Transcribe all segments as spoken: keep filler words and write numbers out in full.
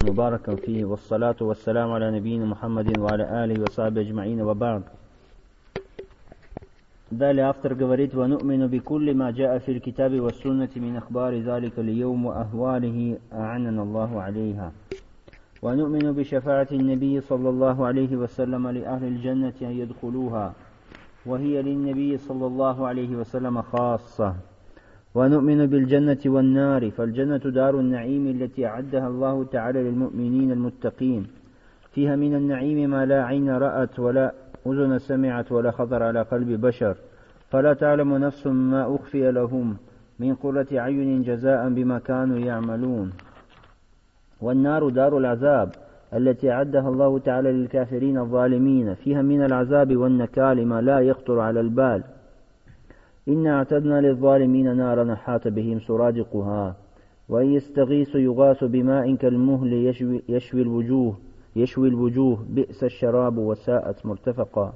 مباركا فيه والصلاة والسلام على نبينا محمد وعلى آله وصحبه أجمعين وبعد. Далее автор говорит: وَنُؤْمِنُ بِكُلِّ مَا جَاءَ فِي الْكِتَابِ وَالسُّنَّةِ مِنْ أَخْبَارِ ذَلِكَ الْيَوْمِ وَأَهْوَالِهِ أَعَانَنَا اللَّهُ عَلَيْهَا وَنُؤْمِنُ بِشَفَاعَةِ النَّبِيِّ صلى الله عليه وسلم لأهل الجنة أن يدخلوها وهي للنبي صلى الله عليه وسلم خاصة. ونؤمن بالجنة والنار، فالجنة دار النعيم التي أعدها الله تعالى للمؤمنين المتقين، فيها من النعيم ما لا عين رأت ولا أذن سمعت ولا خطر على قلب بشر، فلا تعلم نفس ما أخفي لهم من قرة عين جزاء بما كانوا يعملون. والنار دار العذاب التي أعدها الله تعالى للكافرين الظالمين، فيها من العذاب والنكال ما لا يخطر على البال. إنا أعتدنا للظالمين نارا أحاط بهم سرادقها وإن يستغيثوا يغاثوا بماء كالمهل يشوي, يشوي الوجوه يشوي الوجوه بئس الشراب وساءت مرتفقا.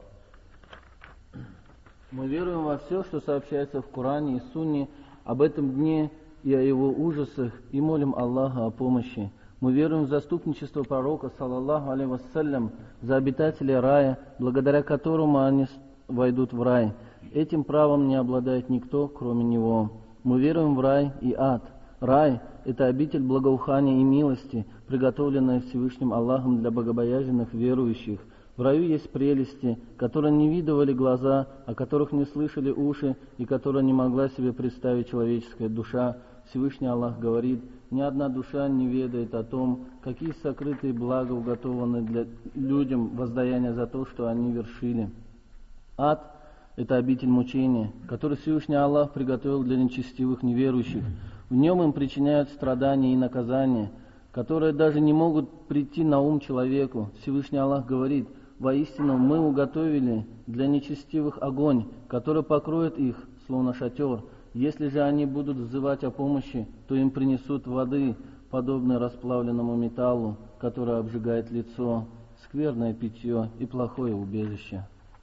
Мы веруем во все, что сообщается в Коране и Сунне об этом дне и о его ужасах, и молим Аллаха о помощи. Мы веруем в заступничество пророка, саллаллаху алейхи вассалям, за обитателей рая, благодаря которому они войдут в рай. Этим правом не обладает никто, кроме него. Мы веруем в рай и ад. Рай – это обитель благоухания и милости, приготовленная Всевышним Аллахом для богобоязненных верующих. В раю есть прелести, которые не видывали глаза, о которых не слышали уши и которые не могла себе представить человеческая душа. Всевышний Аллах говорит: ни одна душа не ведает о том, какие сокрытые блага уготованы для людям воздаяния за то, что они вершили. Ад – это обитель мучения, который Всевышний Аллах приготовил для нечестивых неверующих. В нем им причиняют страдания и наказания, которые даже не могут прийти на ум человеку. Всевышний Аллах говорит: воистину мы уготовили для нечестивых огонь, который покроет их, словно шатер. Если же они будут взывать о помощи, то им принесут воды, подобной расплавленному металлу, который обжигает лицо, скверное питье и плохое убежище.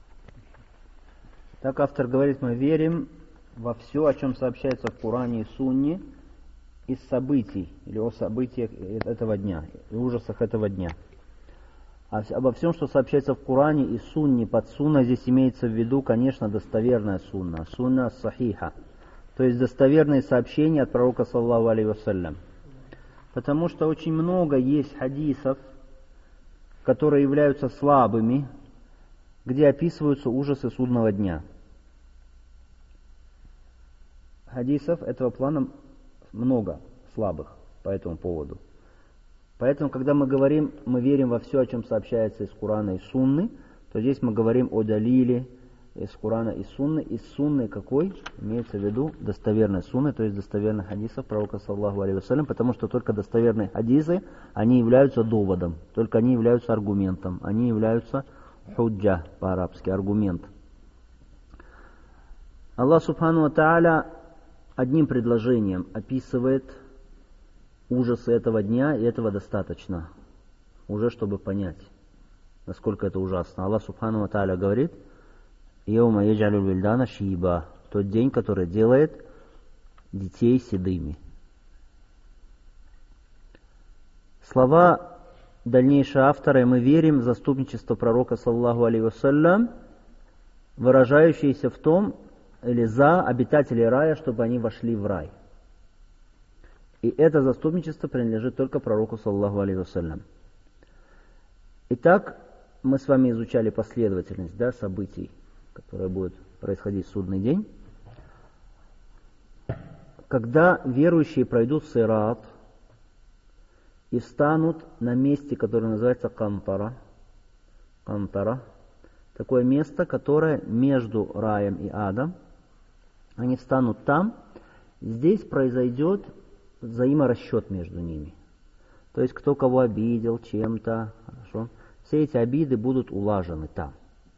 Так автор говорит: мы верим во все, о чем сообщается в Коране и Сунне, из событий, или о событиях этого дня, и ужасах этого дня. А обо всем, что сообщается в Коране и Сунне, под сунна здесь имеется в виду, конечно, достоверная сунна, сунна сахиха, то есть достоверные сообщения от пророка, саллаллаху алейхи вассалям. Потому что очень много есть хадисов, которые являются слабыми, где описываются ужасы судного дня. Хадисов этого плана много слабых по этому поводу. Поэтому, когда мы говорим, мы верим во все, о чем сообщается из Корана и Сунны, то здесь мы говорим о далиле из Корана и Сунны. Из Сунны какой? Имеется в виду достоверной Сунны, то есть достоверных хадисов пророка, саллаллаху алейхи вассалям, потому что только достоверные хадисы, они являются доводом, только они являются аргументом, они являются худжа по-арабски, аргумент. Аллах субхану ва тааля одним предложением описывает ужасы этого дня, и этого достаточно, уже чтобы понять, насколько это ужасно. Аллах субхану ва тааля говорит: «Йаума яджалю вильдана шиба», тот день, который делает детей седыми. Слова дальнейшего автора: «И мы верим в заступничество пророка, саллаллаху алейхи вассалям», выражающиеся в том, или за обитателей рая, чтобы они вошли в рай. И это заступничество принадлежит только пророку, саллаллаху алейхи вассалям. Итак, мы с вами изучали последовательность, да, событий, которые будут происходить в судный день. Когда верующие пройдут сират и встанут на месте, которое называется кантара, кантара, такое место, которое между раем и адом, они встанут там, здесь произойдет взаиморасчет между ними. То есть, кто кого обидел чем-то, хорошо, все эти обиды будут улажены там.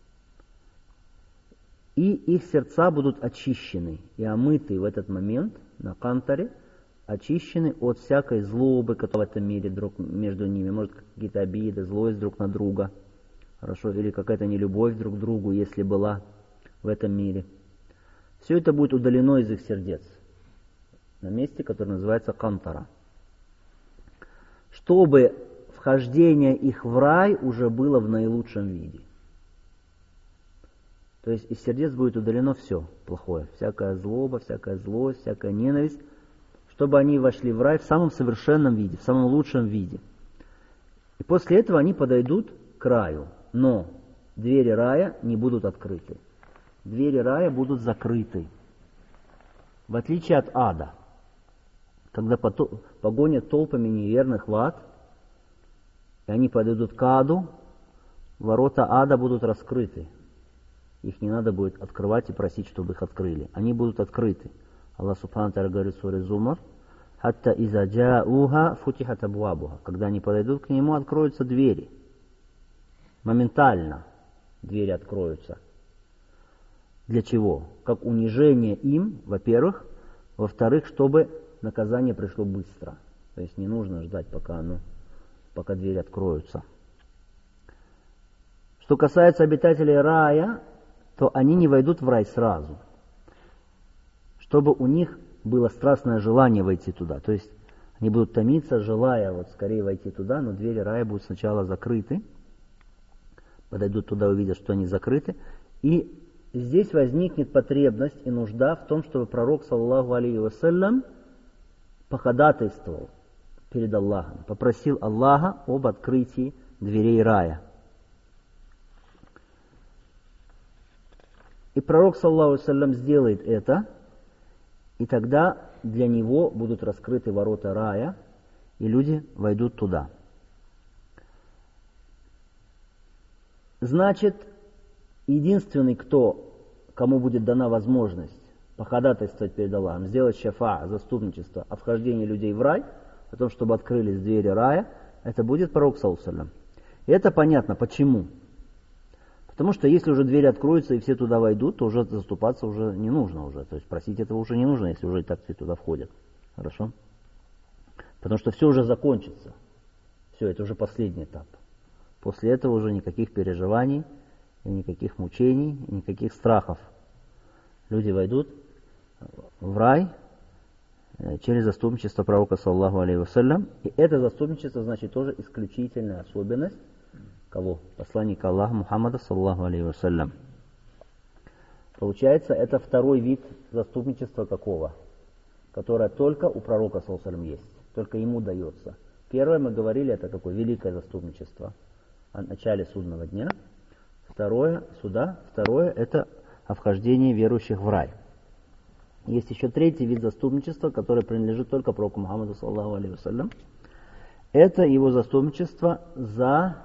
И их сердца будут очищены и омыты в этот момент на кантаре, очищены от всякой злобы, которая в этом мире друг между ними, может, какие-то обиды, злость друг на друга, хорошо, или какая-то нелюбовь друг к другу, если была в этом мире. Все это будет удалено из их сердец на месте, которое называется кантара. Чтобы вхождение их в рай уже было в наилучшем виде. То есть из сердец будет удалено все плохое, всякая злоба, всякая злость, всякая ненависть, чтобы они вошли в рай в самом совершенном виде, в самом лучшем виде. И после этого они подойдут к раю, но двери рая не будут открыты. Двери рая будут закрыты. В отличие от ада, когда погонят толпами неверных в ад, и они подойдут к аду, ворота ада будут раскрыты. Их не надо будет открывать и просить, чтобы их открыли. Они будут открыты. Аллах Субхану Тааля говорит в суре Зумар: «Хатта иза джауха футихат абуабуха». Когда они подойдут к нему, откроются двери. Моментально двери откроются. Для чего? Как унижение им, во-первых. Во-вторых, чтобы наказание пришло быстро. То есть не нужно ждать, пока, оно, пока двери откроются. Что касается обитателей рая, то они не войдут в рай сразу. Чтобы у них было страстное желание войти туда. То есть они будут томиться, желая вот скорее войти туда, но двери рая будут сначала закрыты. Подойдут туда, увидят, что они закрыты. И здесь возникнет потребность и нужда в том, чтобы пророк, саллаллаху алейхи вассалям, походатайствовал перед Аллахом, попросил Аллаха об открытии дверей рая. И пророк, саллаллаху алейхи вассалям, сделает это, и тогда для него будут раскрыты ворота рая, и люди войдут туда. Значит, единственный, кто, кому будет дана возможность походатайствовать перед Аллахом, сделать шафа, заступничество о вхождении людей в рай, о том, чтобы открылись двери рая, это будет пророк, саллаллаху алейхи вассалям. И это понятно, почему. Потому что если уже двери откроются и все туда войдут, то уже заступаться уже не нужно уже. То есть просить этого уже не нужно, если уже и так все туда входят. Хорошо? Потому что все уже закончится. Все, это уже последний этап. После этого уже никаких переживаний, и никаких мучений, и никаких страхов. Люди войдут в рай через заступничество пророка, саллаллаху алейхи вассалям. И это заступничество, значит, тоже исключительная особенность кого? Посланника Аллаха Мухаммада, саллаллаху алейхи вассалям. Получается, это второй вид заступничества какого? Которое только у пророка, саллаллаху алейхи вассалям, есть. Только ему дается. Первое, мы говорили, это какое? Великое заступничество о начале судного дня. Второе, суда. Второе, это о вхождении верующих в рай. Есть еще третий вид заступничества, который принадлежит только пророку Мухаммаду, саллаллаху алейхи вассалям. Это его заступничество за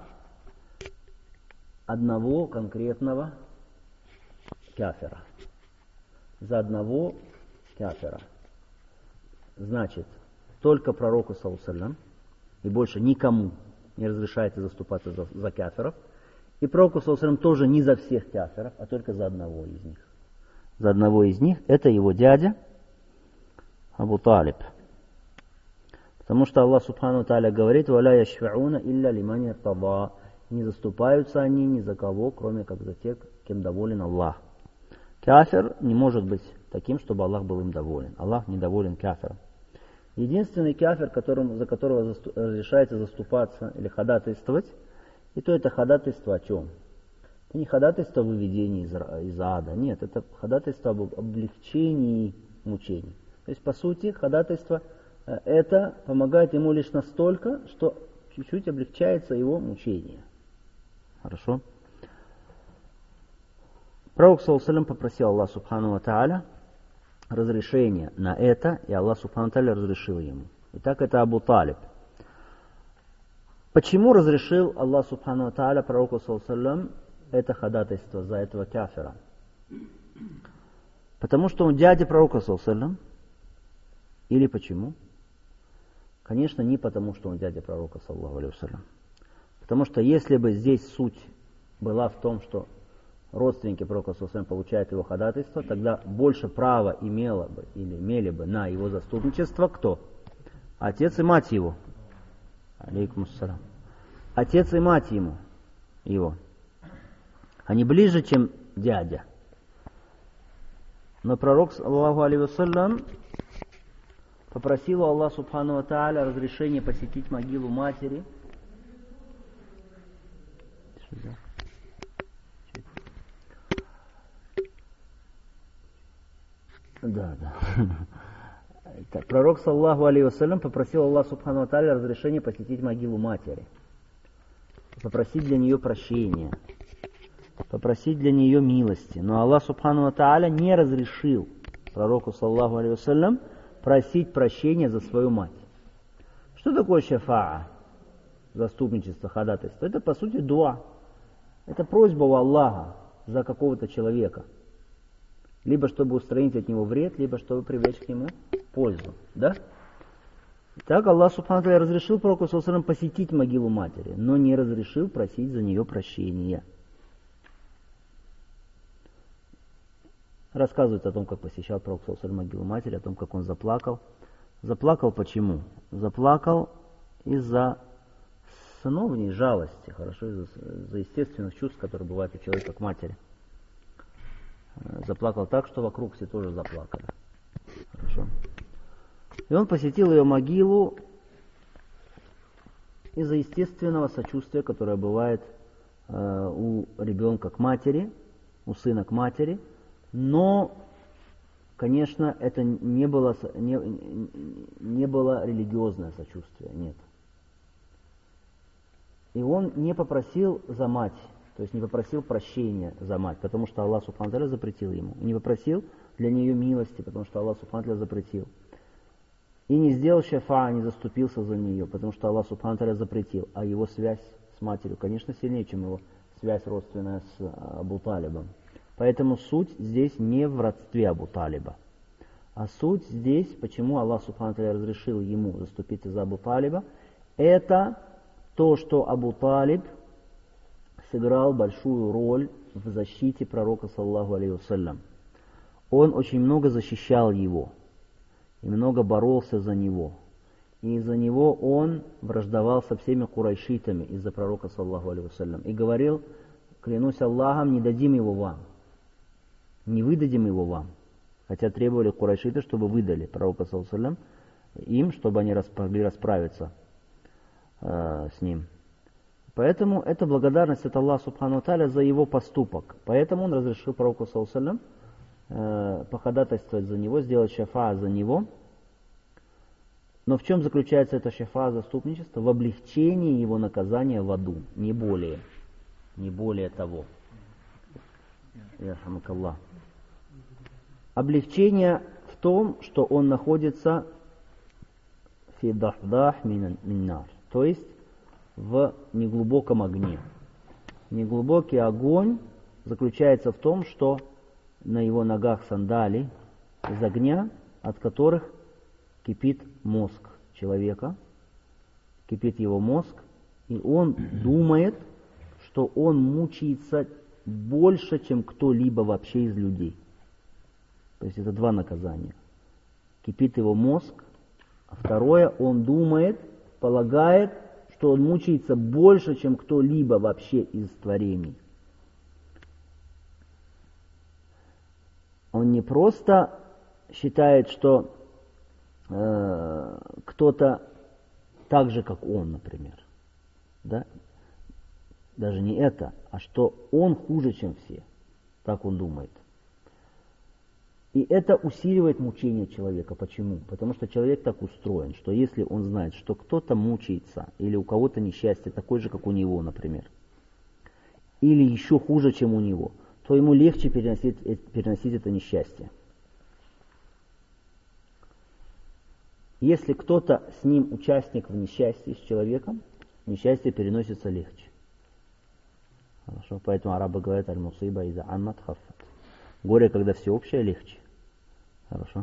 одного конкретного кафира. За одного кафира. Значит, только пророку, саллаллаху алейхи вассалям, и больше никому не разрешается заступаться за, за кафиров. И пророку, саллаллаху алейхи вассалям, тоже не за всех кафиров, а только за одного из них. За одного из них, это его дядя Абу Талиб. Потому что Аллах Субхану Тааля говорит: «Валя яшфауна илля лиман иртада». Не заступаются они ни за кого, кроме как за тех, кем доволен Аллах. Кафир не может быть таким, чтобы Аллах был им доволен. Аллах недоволен кафиром. Единственный кафир, которым, за которого засту, разрешается заступаться или ходатайствовать, и то это ходатайство о чем? Это не ходатайство о выведении из, из ада, нет, это ходатайство об облегчении мучений. То есть, по сути, ходатайство это помогает ему лишь настолько, что чуть-чуть облегчается его мучение. Хорошо? Пророк, саллаллаху алейхи вассалям, попросил Аллах Субхану ва Тааля разрешение на это, и Аллах Субхану ва Тааля разрешил ему. Итак, это Абу Талиб. Почему разрешил Аллах Субхану ва Тааля пророку, саллаллаху алейхи вассалям, это ходатайство за этого кафира? Потому что он дядя пророка, саллаллаху алейхи вассалям. Или почему? Конечно, не потому, что он дядя пророка, саллаллаху алейхи вассалям. Потому что если бы здесь суть была в том, что родственники пророка, саллаллаху алейхи вассалям, получают его ходатайство, тогда больше права имело бы или имели бы на его заступничество кто? Отец и мать его. Алейкум ассалям. Отец и мать ему, его. Они ближе, чем дядя. Но пророк, саллаллаху алейхи вассалям, попросил у Аллаха Субхану ва Тааля разрешение посетить могилу матери Да, да. Так, пророк, саллаху алейхи вассалям, попросил Аллаха субхану ва тааля разрешения посетить могилу матери, попросить для нее прощения, попросить для нее милости. Но Аллах субхану ва тааля не разрешил пророку, саллаху алейхи вассалям, просить прощения за свою мать. Что такое шафаа? Заступничество, ходатайство. Это по сути дуа. Это просьба у Аллаха за какого-то человека. Либо чтобы устранить от него вред, либо чтобы привлечь к нему пользу. Да? Так Аллах субхану ва тааля разрешил пророку саллаллаху алейхи ва саллям посетить могилу матери, но не разрешил просить за нее прощения. Рассказывается о том, как посещал пророк саллаллаху алейхи ва саллям могилу матери, о том, как он заплакал. Заплакал почему? Заплакал из-за сыновней жалости, хорошо, из-за, из-за естественных чувств, которые бывают у человека к матери. Заплакал так, что вокруг все тоже заплакали. Хорошо. И он посетил ее могилу из-за естественного сочувствия, которое бывает э, у ребенка к матери, у сына к матери, но, конечно, это не было, не, не было религиозное сочувствие, нет. И он не попросил за мать, то есть не попросил прощения за мать, потому что Аллах субхану ва тааля запретил ему. Не попросил для нее милости, потому что Аллах субхану ва тааля запретил. И не сделал шафаа, не заступился за нее, потому что Аллах субхану ва тааля запретил. А его связь с матерью, конечно, сильнее, чем его связь родственная с Абу Талибом. Поэтому суть здесь не в родстве Абу Талиба. А суть здесь, почему Аллах субхану ва тааля разрешил ему заступиться за Абу Талиба, это то, что Абу Талиб сыграл большую роль в защите пророка, саллаллаху алейхи вассалям. Он очень много защищал его, и много боролся за него. И из-за него он враждовал со всеми курайшитами из-за пророка, саллаллаху алейхи вассалям. И говорил: клянусь Аллахом, не дадим его вам, не выдадим его вам. Хотя требовали курайшиты, чтобы выдали пророка, саллаллаху алейхи вассалям, им, чтобы они могли расправиться э, с ним. Поэтому это благодарность от Аллаха субхану ва тааля за его поступок. Поэтому он разрешил пророку, саллаллаху алейхи вассалям, э, походатайствовать за него, сделать шафаа за него. Но в чем заключается это шафаа, заступничество? В облегчении его наказания в аду, не более. Не более того. Ярхамакаллах. Облегчение в том, что он находится фи дахдах мин нар, то есть в неглубоком огне. Неглубокий огонь заключается в том, что на его ногах сандали из огня, от которых кипит мозг человека, кипит его мозг, и он думает, что он мучается больше, чем кто-либо вообще из людей. То есть это два наказания. Кипит его мозг, а второе, он думает, полагает, что он мучается больше, чем кто-либо вообще из творений. Он не просто считает, что э, кто-то так же, как он, например. Да? Даже не это, а что он хуже, чем все. Так он думает. И это усиливает мучение человека. Почему? Потому что человек так устроен, что если он знает, что кто-то мучается, или у кого-то несчастье такое же, как у него, например, или еще хуже, чем у него, то ему легче переносить, переносить это несчастье. Если кто-то с ним участник в несчастье с человеком, несчастье переносится легче. Хорошо, поэтому арабы говорят: аль-мусиба иза аммат хаффат. Горе, когда всеобщее, легче. Хорошо.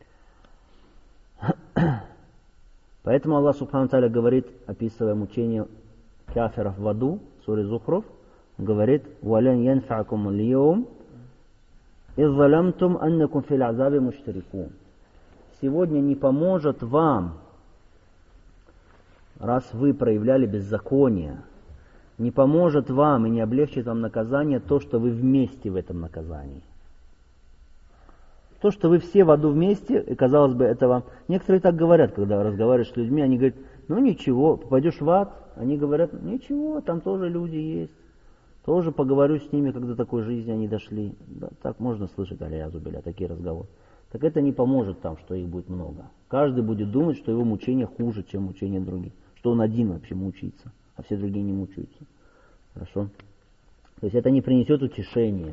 Поэтому Аллах субхану ва тааля говорит, описывая мучение кафиров в аду, в суре Зухруф, говорит: «Валян янфа'акум аль-йоум, из залямтум аннакум фил азаби муштарикун». Сегодня не поможет вам, раз вы проявляли беззаконие, не поможет вам и не облегчит вам наказание то, что вы вместе в этом наказании. То, что вы все в аду вместе, и казалось бы, это вам... Некоторые так говорят, когда разговариваешь с людьми, они говорят: ну ничего, попадешь в ад, они говорят: ничего, там тоже люди есть. Тоже поговорю с ними, когда такой жизни они дошли. Да, так можно слышать, аля-язу билля, такие разговоры. Так это не поможет там, что их будет много. Каждый будет думать, что его мучение хуже, чем мучение других. Что он один вообще мучится, а все другие не мучаются. Хорошо? То есть это не принесет утешения.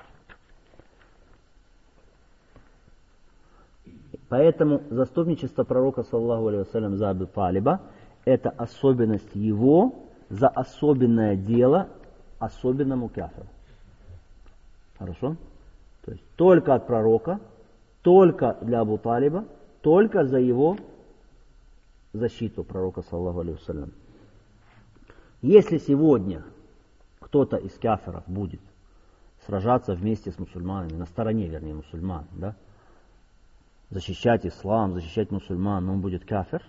Поэтому заступничество пророка, саллаллаху алейхи вассалям, за Абу Талиба — это особенность его за особенное дело особенному кафиру. Хорошо? То есть только от пророка, только для Абу Талиба, только за его защиту пророка, саллаллаху алейхи вассалям. Если сегодня кто-то из кафиров будет сражаться вместе с мусульманами, на стороне, вернее, мусульман, да, защищать ислам, защищать мусульман, но он будет кафир,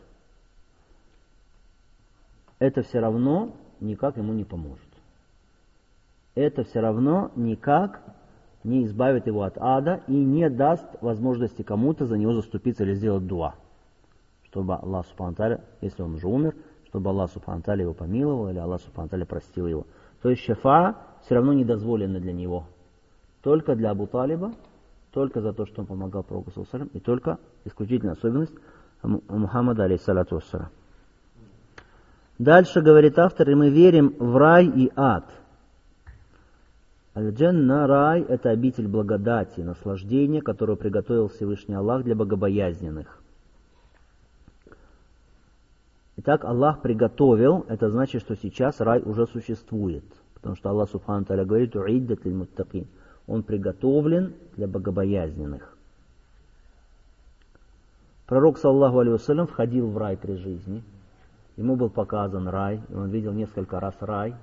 это все равно никак ему не поможет. Это все равно никак не избавит его от ада и не даст возможности кому-то за него заступиться или сделать дуа. Чтобы Аллах субхану тааля, если он уже умер, чтобы Аллах субхану тааля его помиловал или Аллах субхану тааля простил его. То есть шафа все равно не дозволена для него. Только для Абу Талиба, только за то, что он помогал пророку саллаллаху алейхи ва саллям, и только исключительная особенность Мухаммада алейхиссалату вассалям. Дальше говорит автор, и мы верим в рай и ад. Аль-Джанна, рай, это обитель благодати, наслаждения, которую приготовил Всевышний Аллах для богобоязненных. Итак, Аллах приготовил, это значит, что сейчас рай уже существует. Потому что Аллах субхану тааля говорит, уиддат лиль-муттакин. Он приготовлен для богобоязненных. Пророк, саллаллаху алейхи вассалям, входил в рай при жизни. Ему был показан рай, и он видел несколько раз рай.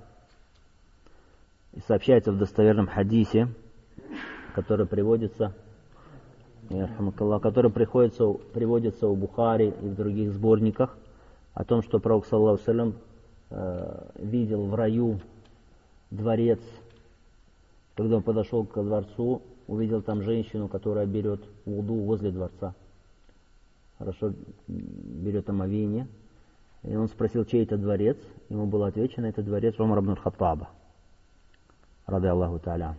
И сообщается в достоверном хадисе, который приводится, который приходится, приводится у Бухари и в других сборниках, о том, что пророк, саллаллаху алейхи вассалям, э, видел в раю дворец. Когда он подошел к дворцу, увидел там женщину, которая берет вуду возле дворца. Хорошо, берет омовение. И он спросил, чей это дворец. Ему было отвечено, это дворец Умар ибн аль-Хаттаба, рады Аллаху Тааля.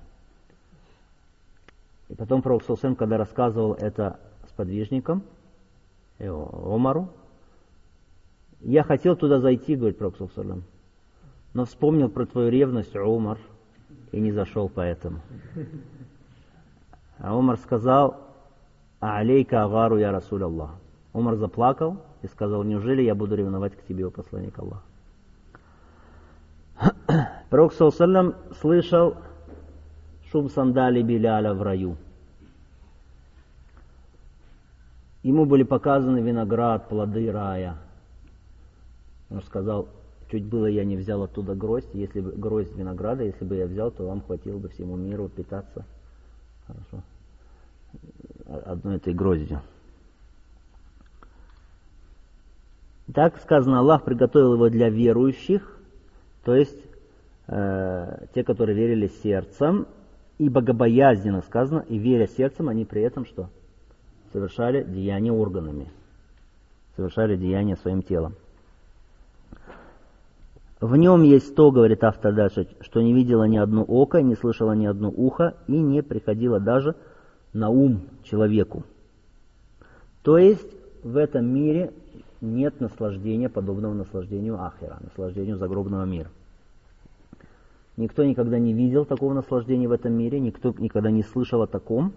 И потом пророк, саллаллаху алейхи ва саллям, когда рассказывал это сподвижникам, Умару, я хотел туда зайти, говорит пророк, саллаллаху алейхи ва саллям, но вспомнил про твою ревность, Умар, и не зашел поэтому. А Умар сказал, алейка агару я Расуль Аллах. Умар заплакал и сказал, неужели я буду ревновать к тебе, о посланник Аллаха. Пророк, саллаллаху алейхи ва саллям, слышал шум сандалий Биляля в раю. Ему были показаны виноград, плоды рая. Он сказал, чуть было я не взял оттуда гроздь, если бы гроздь винограда, если бы я взял, то вам хватило бы всему миру питаться. Хорошо. Одной этой гроздью. Так сказано, Аллах приготовил его для верующих, то есть э, те, которые верили сердцем, и богобоязненно сказано, и веря сердцем, они при этом что? Совершали деяния органами, совершали деяния своим телом. В нем есть то, говорит автор дальше, что не видело ни одно око, не слышало ни одно ухо, и не приходило даже на ум человеку. То есть в этом мире нет наслаждения, подобного наслаждению ахира, наслаждению загробного мира. Никто никогда не видел такого наслаждения в этом мире, никто никогда не слышал о таком.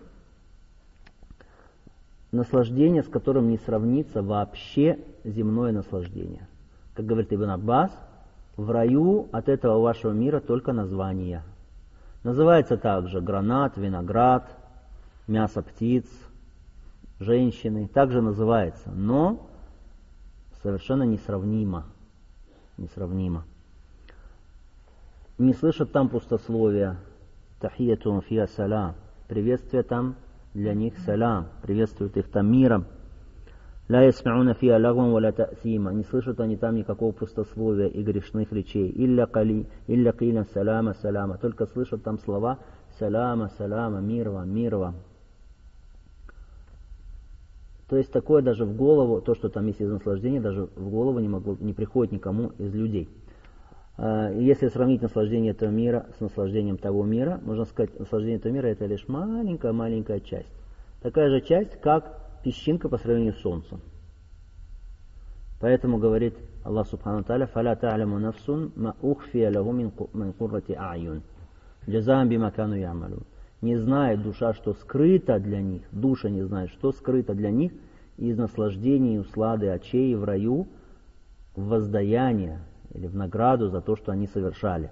Наслаждение, с которым не сравнится вообще земное наслаждение. Как говорит Ибн Аббас, в раю от этого вашего мира только название. Называется также гранат, виноград, мясо птиц, женщины. Также называется, но совершенно несравнимо. Несравнимо. Не слышат там пустословия. Тахиятун фиа салам. Приветствие там для них салам. Приветствуют их там миром. Ла ясмауна фиа лагван ва ла та'сима. Не слышат они там никакого пустословия и грешных речей. Илля кали, илля килан салама, салама. Только слышат там слова салама, салама, мир вам, мир вам. То есть такое даже в голову, то, что там есть из наслаждения, даже в голову не, могло, не приходит никому из людей. Если сравнить наслаждение этого мира с наслаждением того мира, можно сказать, наслаждение этого мира это лишь маленькая-маленькая часть. Такая же часть, как песчинка по сравнению с солнцем. Поэтому говорит Аллах Субхану Тааля: «Фаля та'ляму нафсун ма ухфия лаху мин куррати а'юн, джазаан бима кану я'малун». Не знает душа, что скрыто для них, душа не знает, что скрыто для них из наслаждений и услады очей в раю, в воздаяние или в награду за то, что они совершали.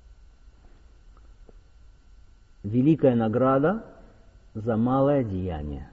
Великая награда за малое деяние.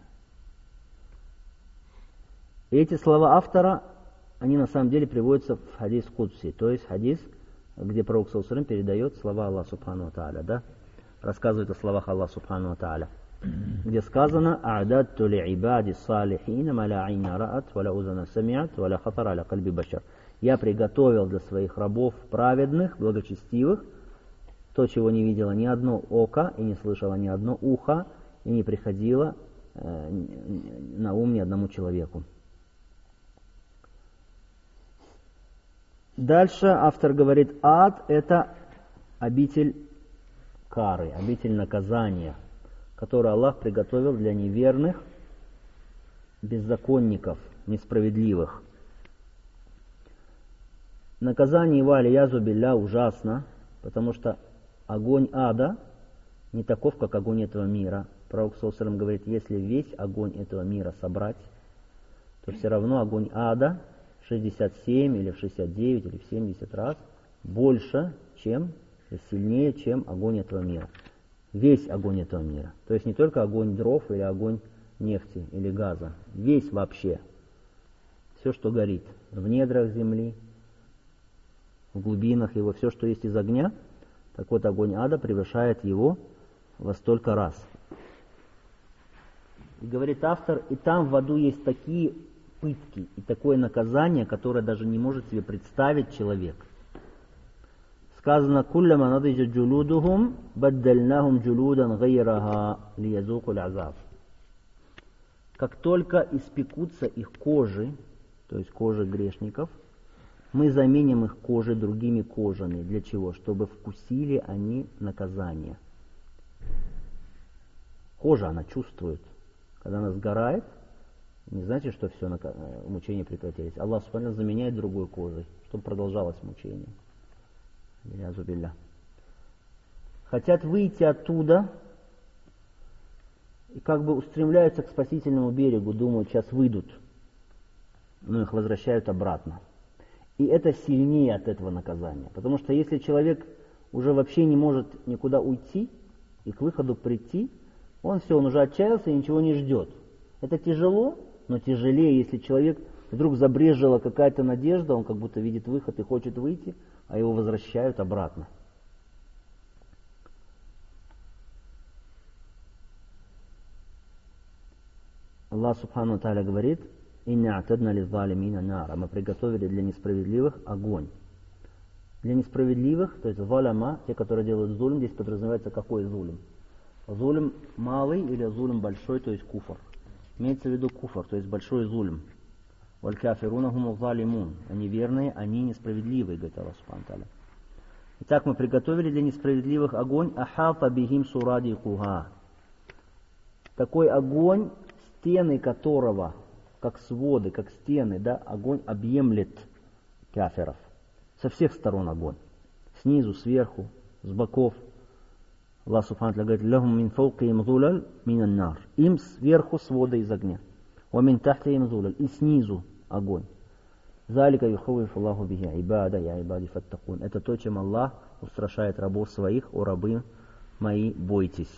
Эти слова автора, они на самом деле приводятся в хадис Кудси, то есть хадис, где пророк саллаллаху алейхи ва саллям передает слова Аллаха Субхану ва Тааля, да? Рассказывает о словах Аллаха Субхану ва Тааля, где сказано: «А'дадту ли'ибади салихина ма ла айна ра'ат, ва ла узана сами'ат, ва ла хатара аля кальби башар». Я приготовил для своих рабов праведных, благочестивых, то, чего не видело ни одно око и не слышало ни одно ухо, и не приходило э, на ум ни одному человеку. Дальше автор говорит: ад – это обитель кары, обитель наказания, который Аллах приготовил для неверных, беззаконников, несправедливых. Наказание его, алиязу билля, ужасно, потому что огонь ада не таков, как огонь этого мира. Пророк саллаллаху алейхи ва саллям говорит: если весь огонь этого мира собрать, то все равно огонь ада в шестьдесят семь или в шестьдесят девять или в семьдесят раз больше, чем, сильнее, чем огонь этого мира. Весь огонь этого мира. То есть не только огонь дров или огонь нефти или газа. Весь вообще. Все, что горит в недрах земли, в глубинах его, все, что есть из огня, так вот огонь ада превышает его во столько раз. И говорит автор, и там в аду есть такие пытки и такое наказание, которое даже не может себе представить человек. Сказано: «Кулляма надиджа джулудухум, баддальнахум джулудан гайраха лиязуку л'азаб». Как только испекутся их кожи, то есть кожи грешников, мы заменим их кожи другими кожами. Для чего? Чтобы вкусили они наказание. Кожа, она чувствует. Когда она сгорает, не значит, что все, мучения прекратились. Аллах Субхану заменяет другой кожей, чтобы продолжалось мучение. Хотят выйти оттуда и как бы устремляются к спасительному берегу, думают, сейчас выйдут, но их возвращают обратно. И это сильнее от этого наказания. Потому что если человек уже вообще не может никуда уйти и к выходу прийти, он все, он уже отчаялся и ничего не ждет. Это тяжело, но тяжелее, если человек вдруг забрежила какая-то надежда, он как будто видит выход и хочет выйти, а его возвращают обратно. Аллах Субхану ва Тааля говорит: «Инна атадна лиззалимина нара». Мы приготовили для несправедливых огонь. Для несправедливых, то есть заляма, те, которые делают зулм, здесь подразумевается какой зулм? Зулм малый или зулм большой, то есть куфр. Имеется в виду куфр, то есть большой зулм. Валь кафируна хуму залимун. Они верные, они несправедливые, говорит Аллах Субхану ва Тааля. Итак, мы приготовили для несправедливых огонь ахата бихим суради куха. Такой огонь, стены которого, как своды, как стены, да, огонь объемлет кафиров. Со всех сторон огонь. Снизу, сверху, с боков. Аллах Субхану ва Тааля говорит: «Лахум мин фауқихим зулаль минан нар». Им сверху своды из огня. «Ва мин тахтихим зулаль». И снизу огонь. «Залика юхаввифу Аллаху бихи ибада, я ибади фаттакун». Это то, чем Аллах устрашает рабов своих: «О рабы мои, бойтесь».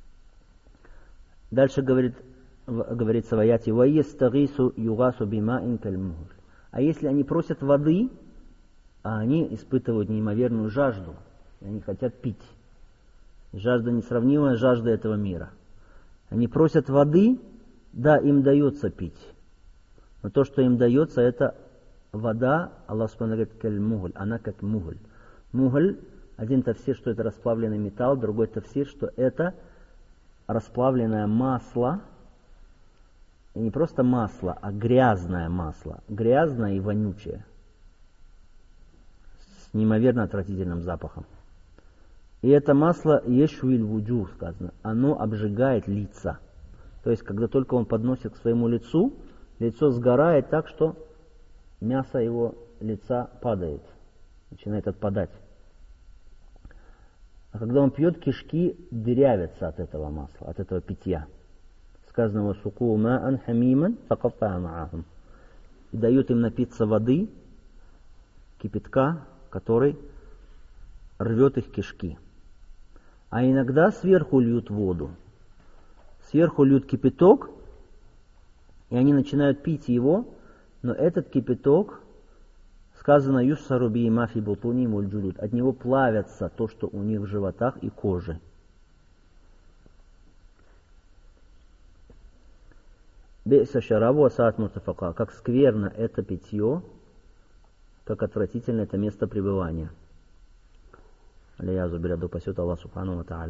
Дальше говорит, говорится в аяте: «Ва ястагису югасу бимаин кальмухуль». А если они просят воды, а они испытывают неимоверную жажду, и они хотят пить. Жажда несравнимая с жаждой этого мира. Они просят воды, да, им дается пить. Но то, что им дается, это вода, Аллах Субхану говорит, каль-мугль, она как мугль. Мугль, один тафсир, что это расплавленный металл, другой тафсир, что это расплавленное масло, и не просто масло, а грязное масло, грязное и вонючее, с неимоверно отвратительным запахом. И это масло ешвиль вуджух сказано, оно обжигает лица. То есть, когда только он подносит к своему лицу, лицо сгорает так, что мясо его лица падает, начинает отпадать. А когда он пьет, кишки дырявятся от этого масла, от этого питья. Сказано «Васуку ма'ан хамиман факатта'a ма'ахум». И дают им напиться воды, кипятка, который рвет их кишки. А иногда сверху льют воду. Сверху льют кипяток, и они начинают пить его, но этот кипяток, сказано «Юссару би мафи бутуни мульджулют», от него плавятся то, что у них в животах и коже. Бейса шарабу асаат муртафака, как скверно это питье, как отвратительно это место пребывания. Алиязу биля, да упасет Аллах субхану ва тааля.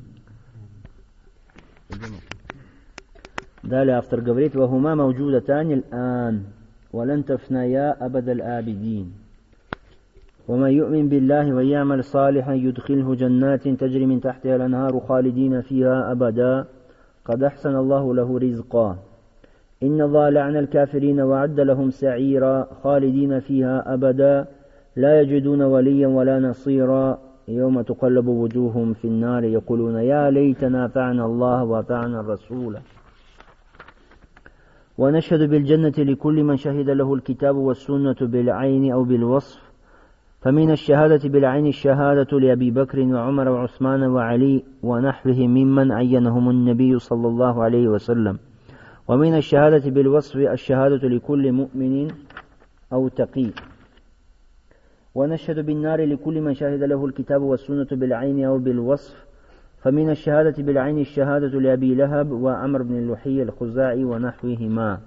Далее автор говорит: «Вахума мауджудатани аль-ан, валан тафная абад аль-абидин. ومن يؤمن بالله ويعمل صالحا يدخله جنات تجري من تحتها الأنهار خالدين فيها أبدا قد أحسن الله له رزقا إن الله لعن الكافرين وعد لهم سعيرا خالدين فيها أبدا لا يجدون وليا ولا نصيرا يوم تقلب وجوههم في النار يقولون يا ليتنا أطعنا الله وأطعنا الرسول ونشهد بالجنة لكل من شهد له الكتاب والسنة بالعين أو بالوصف فمن الشهادة بالعين الشهادة لأبي بكر وعمر وعثمان وعلي ونحوهم ممن عينهم النبي صلى الله عليه وسلم ومن الشهادة بالوصف الشهادة لكل مؤمن أو تقي ونشهد بالنار لكل من شهد له الكتاب والسنة بالعين أو بالوصف فمن الشهادة بالعين الشهادة لأبي لهب وعمر بن اللحي الخزاعي ونحوهما.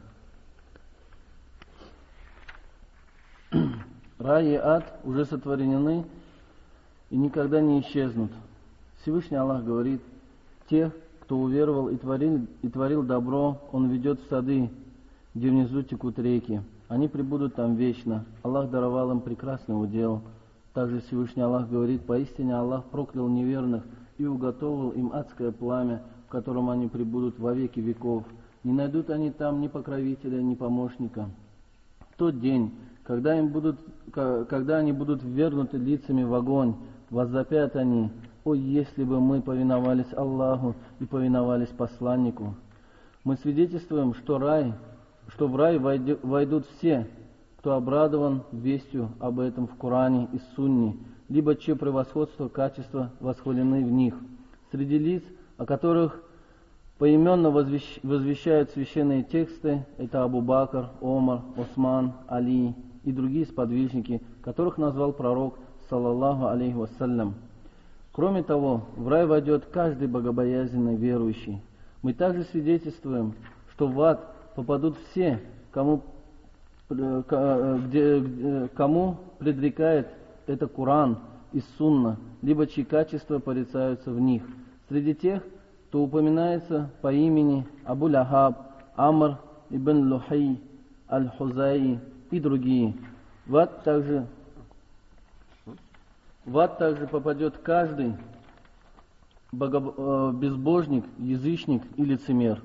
Рай и ад уже сотворены и никогда не исчезнут. Всевышний Аллах говорит: тех, кто уверовал и творил, и творил добро, Он ведет в сады, где внизу текут реки. Они пребудут там вечно. Аллах даровал им прекрасный удел. Также Всевышний Аллах говорит: поистине Аллах проклял неверных и уготовил им адское пламя, в котором они пребудут во веки веков. Не найдут они там ни покровителя, ни помощника. В тот день, когда, им будут, когда они будут ввергнуты лицами в огонь, возопят они: «О, если бы мы повиновались Аллаху и повиновались посланнику!» Мы свидетельствуем, что, рай, что в рай войдут все, кто обрадован вестью об этом в Коране и Сунне, либо чье превосходство качества восхвалены в них. Среди лиц, о которых поименно возвещают священные тексты, это Абу Бакр, Омар, Осман, Али и другие сподвижники, которых назвал пророк, саллаллаху алейхи вассалям. Кроме того, в рай войдет каждый богобоязненный верующий. Мы также свидетельствуем, что в ад попадут все, кому, где, кому предрекает это Коран и Сунна, либо чьи качества порицаются в них. Среди тех, кто упоминается по имени Абу Лахаб, Амр ибн Лухай, Аль-Хузаи и другие. В ад также, в ад также попадет каждый богоб, безбожник, язычник и лицемер.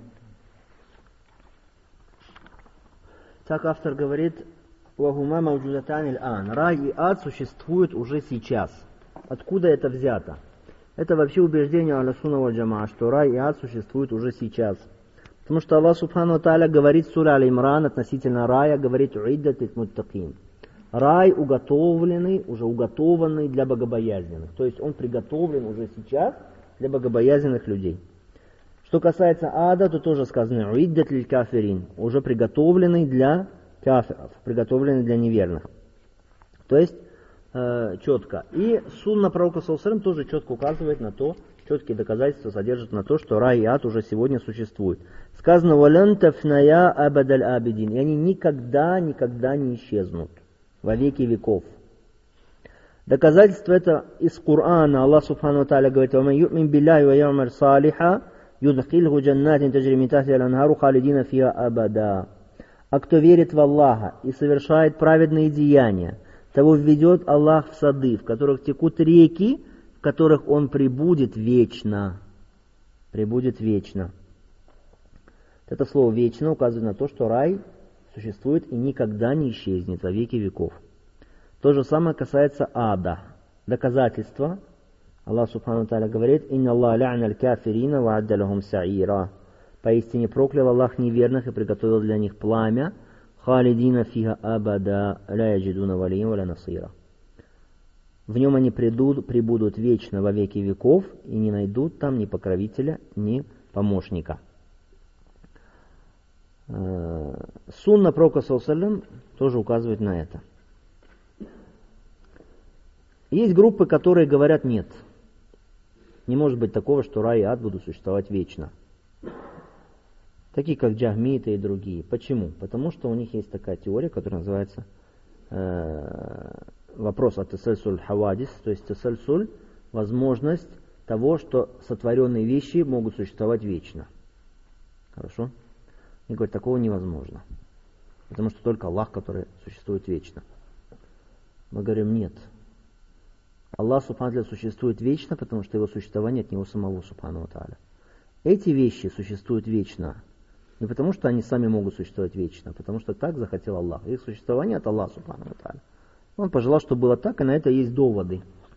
Так автор говорит: «Вахума мауджудатани аль-ан». Рай и ад существуют уже сейчас. Откуда это взято? Это вообще убеждение Ахлю-Сунна валь Джамаа, что рай и ад существуют уже сейчас. Потому что Аллах Субхану ва Тааля говорит в суре Аль-Имран относительно рая, говорит: «Уиддат лиль-муттакин». Рай уготовленный, уже уготованный для богобоязненных. То есть он приготовлен уже сейчас для богобоязненных людей. Что касается ада, то тоже сказано: «Уиддат лиль-кафирин», уже приготовленный для кафиров, приготовленный для неверных. То есть э, четко. И сунна пророка саллаллаху алейхи ва саллям тоже четко указывает на то, четкие доказательства содержат на то, что рай и ад уже сегодня существуют. Сказано: «Валан тафная абад аль-абидин», и они никогда, никогда не исчезнут во веки веков. Доказательство это из Корана. Аллах Субхану ва Тааля говорит: «Ваман ю'мин билляхи ва я'маль салиха юдхилху джаннатин таджри мин тахтиха аль-анхару халидина фиха абада». А кто верит в Аллаха и совершает праведные деяния, того введет Аллах в сады, в которых текут реки, в которых Он пребудет вечно. Пребудет вечно. Это слово «вечно» указывает на то, что рай существует и никогда не исчезнет во веки веков. То же самое касается ада. Доказательство. Аллах Субхану ва Тааля говорит: «Инна Аллах ля'на аль-кафирина ва адда лахум са'ира». Поистине проклял Аллах неверных и приготовил для них пламя. «Халидина фиха абада ля яджидуна валия ва ля насира». В нем они придут, прибудут вечно во веки веков и не найдут там ни покровителя, ни помощника. Сунна пророка саллаллаху алейхи ва саллям тоже указывает на это. Есть группы, которые говорят: нет, не может быть такого, что рай и ад будут существовать вечно. Такие как джахмиты и другие. Почему? Потому что у них есть такая теория, которая называется э, вопрос от тасальсуль хавадис, то есть тасальсуль, возможность того, что сотворенные вещи могут существовать вечно. Хорошо? Они говорят, такого невозможно. Потому что только Аллах, который существует вечно. Мы говорим, нет. Аллах Субхану ва Тааля существует вечно, потому что его существование от него самого Субхану ва Тааля. Эти вещи существуют вечно. Не потому, что они сами могут существовать вечно, а потому что так захотел Аллах. Их существование от Аллаха Субхану ва Тааля. Он пожелал, чтобы было так, и на это есть доводы.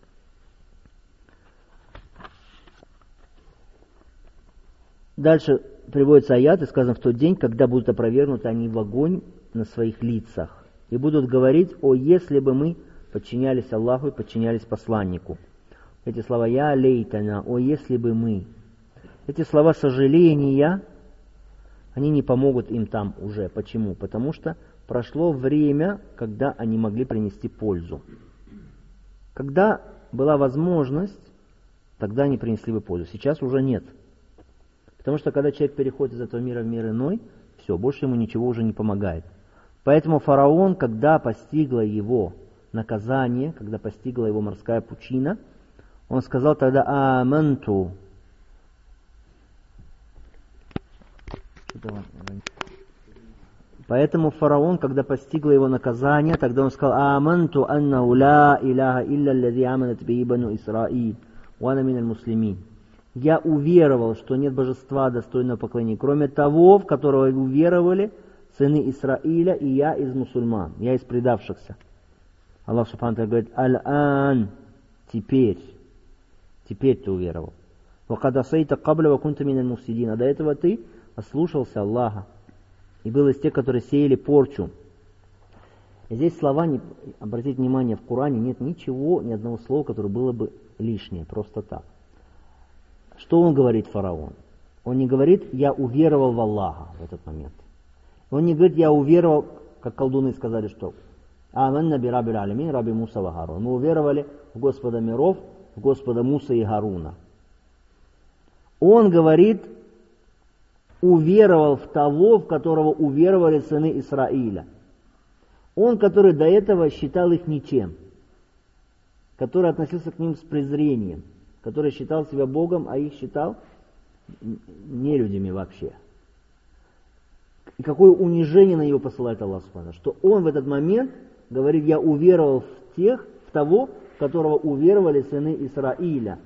Дальше приводится аят, и сказано: в тот день, когда будут опровергнуты они в огонь на своих лицах, и будут говорить: о, если бы мы подчинялись Аллаху и подчинялись посланнику. Эти слова «Я лейтана», «О, если бы мы». Эти слова сожаления, они не помогут им там уже. Почему? Потому что прошло время, когда они могли принести пользу. Когда была возможность, тогда они принесли бы пользу. Сейчас уже нет. Потому что когда человек переходит из этого мира в мир иной, все, больше ему ничего уже не помогает. Поэтому фараон, когда постигло его наказание, когда постигла его морская пучина, он сказал тогда «Аманту». Поэтому фараон, когда постигло его наказание, тогда он сказал «Аманту аннаху ла иляха илля аллази аманат бихи бану Исраиль, ва ана миналь муслимин». Я уверовал, что нет божества достойного поклонения, кроме того, в которого уверовали сыны Исраиля, и я из мусульман, я из предавшихся. Аллах Субхану ва Тааля говорит: «Аль-ан», теперь, теперь ты уверовал. «Вакад асайта кабля ва кунта миналь муфсидин», а до этого ты ослушался Аллаха и был из тех, которые сеяли порчу. И здесь слова, не, обратите внимание, в Коране нет ничего, ни одного слова, которое было бы лишнее, просто так. Что он говорит, фараон? Он не говорит: я уверовал в Аллаха в этот момент. Он не говорит: я уверовал, как колдуны сказали, что «Аманна би раббил алямин, раби Муса ва Харун». Мы уверовали в Господа миров, в Господа Муса и Харуна. Он говорит: уверовал в того, в которого уверовали сыны Исраиля. Он, который до этого считал их ничем, который относился к ним с презрением, который считал себя Богом, а их считал нелюдями вообще. И какое унижение на него посылает Аллах Субхану, что он в этот момент говорит: я уверовал в тех, в того, в которого уверовали сыны Исраиля.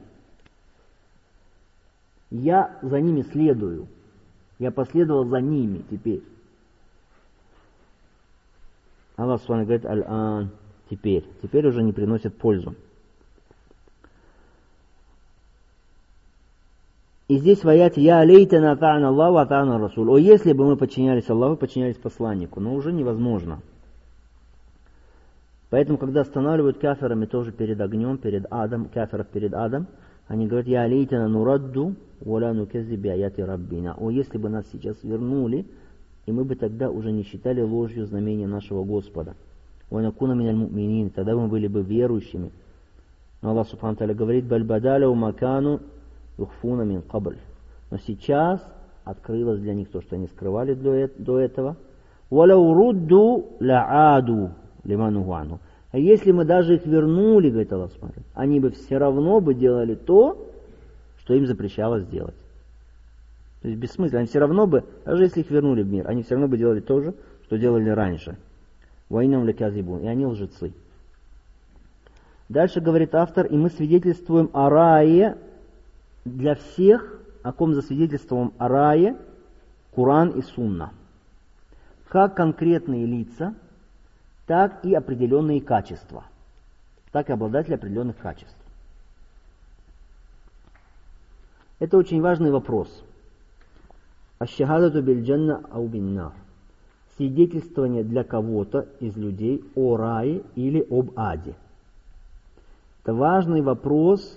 Я за ними следую. Я последовал за ними теперь. Аллах Субхану говорит: аль-ан, теперь. Теперь уже не приносит пользу. И здесь в аяте «Я лейтана та'ана Аллаху ва та'ана Расул». О, если бы мы подчинялись Аллаху, подчинялись посланнику, но уже невозможно. Поэтому, когда останавливают кафирами тоже перед огнем, перед адом, кафиров перед адом, они говорят: «Я лейтана нурадду ва ла нуказзи би аяти раббина». О, если бы нас сейчас вернули, и мы бы тогда уже не считали ложью знамения нашего Господа. «Ва накуна миналь му'минин», тогда мы были бы верующими. Но Аллах Субхану ва Тааля говорит: «Баль бадалу макану юхфуна мин кабль». Но сейчас открылось для них то, что они скрывали до этого. «Валау рудду лааду лимануху анху». А если мы даже их вернули, говорит Аллах, смотрит, они бы все равно бы делали то, что им запрещалось делать. То есть бессмысленно. Они все равно бы, даже если их вернули в мир, они все равно бы делали то же, что делали раньше. «Ваинам леказибун». И они лжецы. Дальше говорит автор, и мы свидетельствуем о рае для всех, о ком засвидетельствуем о рае, Коран и Сунна. Как конкретные лица, так и определенные качества, так и обладатели определенных качеств. Это очень важный вопрос. Аш-шахадату биль-джанна ау бин-нар. Свидетельствование для кого-то из людей о рае или об аде. Это важный вопрос,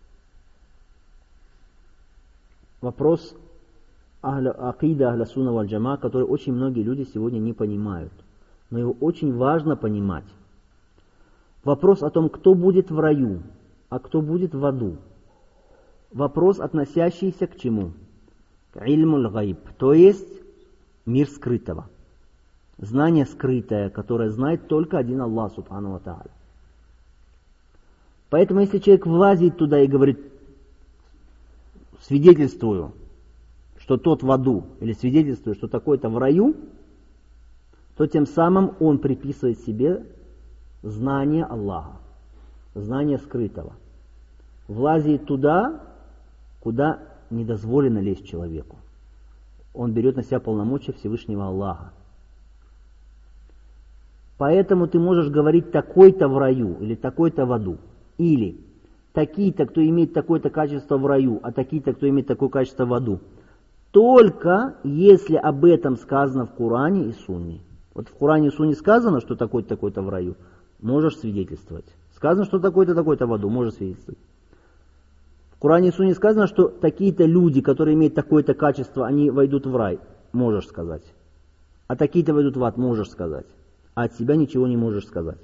вопрос акида ахля сунна валь джама, который очень многие люди сегодня не понимают. Но его очень важно понимать. Вопрос о том, кто будет в раю, а кто будет в аду. Вопрос, относящийся к чему? К ильмуль гайб, то есть мир скрытого. Знание скрытое, которое знает только один Аллах субхану ва тааля. Поэтому если человек влазит туда и говорит, свидетельствую, что тот в аду, или свидетельствую, что такой-то в раю, то тем самым он приписывает себе знание Аллаха, знание скрытого. Влазит туда, куда не дозволено лезть человеку. Он берет на себя полномочия Всевышнего Аллаха. Поэтому ты можешь говорить такой-то в раю или такой-то в аду. Или такие-то, кто имеет такое-то качество в раю, а такие-то, кто имеет такое качество в аду. Только если об этом сказано в Коране и Сунне. Вот в Коране и Сунне сказано, что такой-то, такой-то в раю, можешь свидетельствовать. Сказано, что такой-то, такой-то в аду, можешь свидетельствовать. В Коране и Сунне сказано, что такие-то люди, которые имеют такое-то качество, они войдут в рай, можешь сказать. А такие-то войдут в ад, можешь сказать. А от себя ничего не можешь сказать.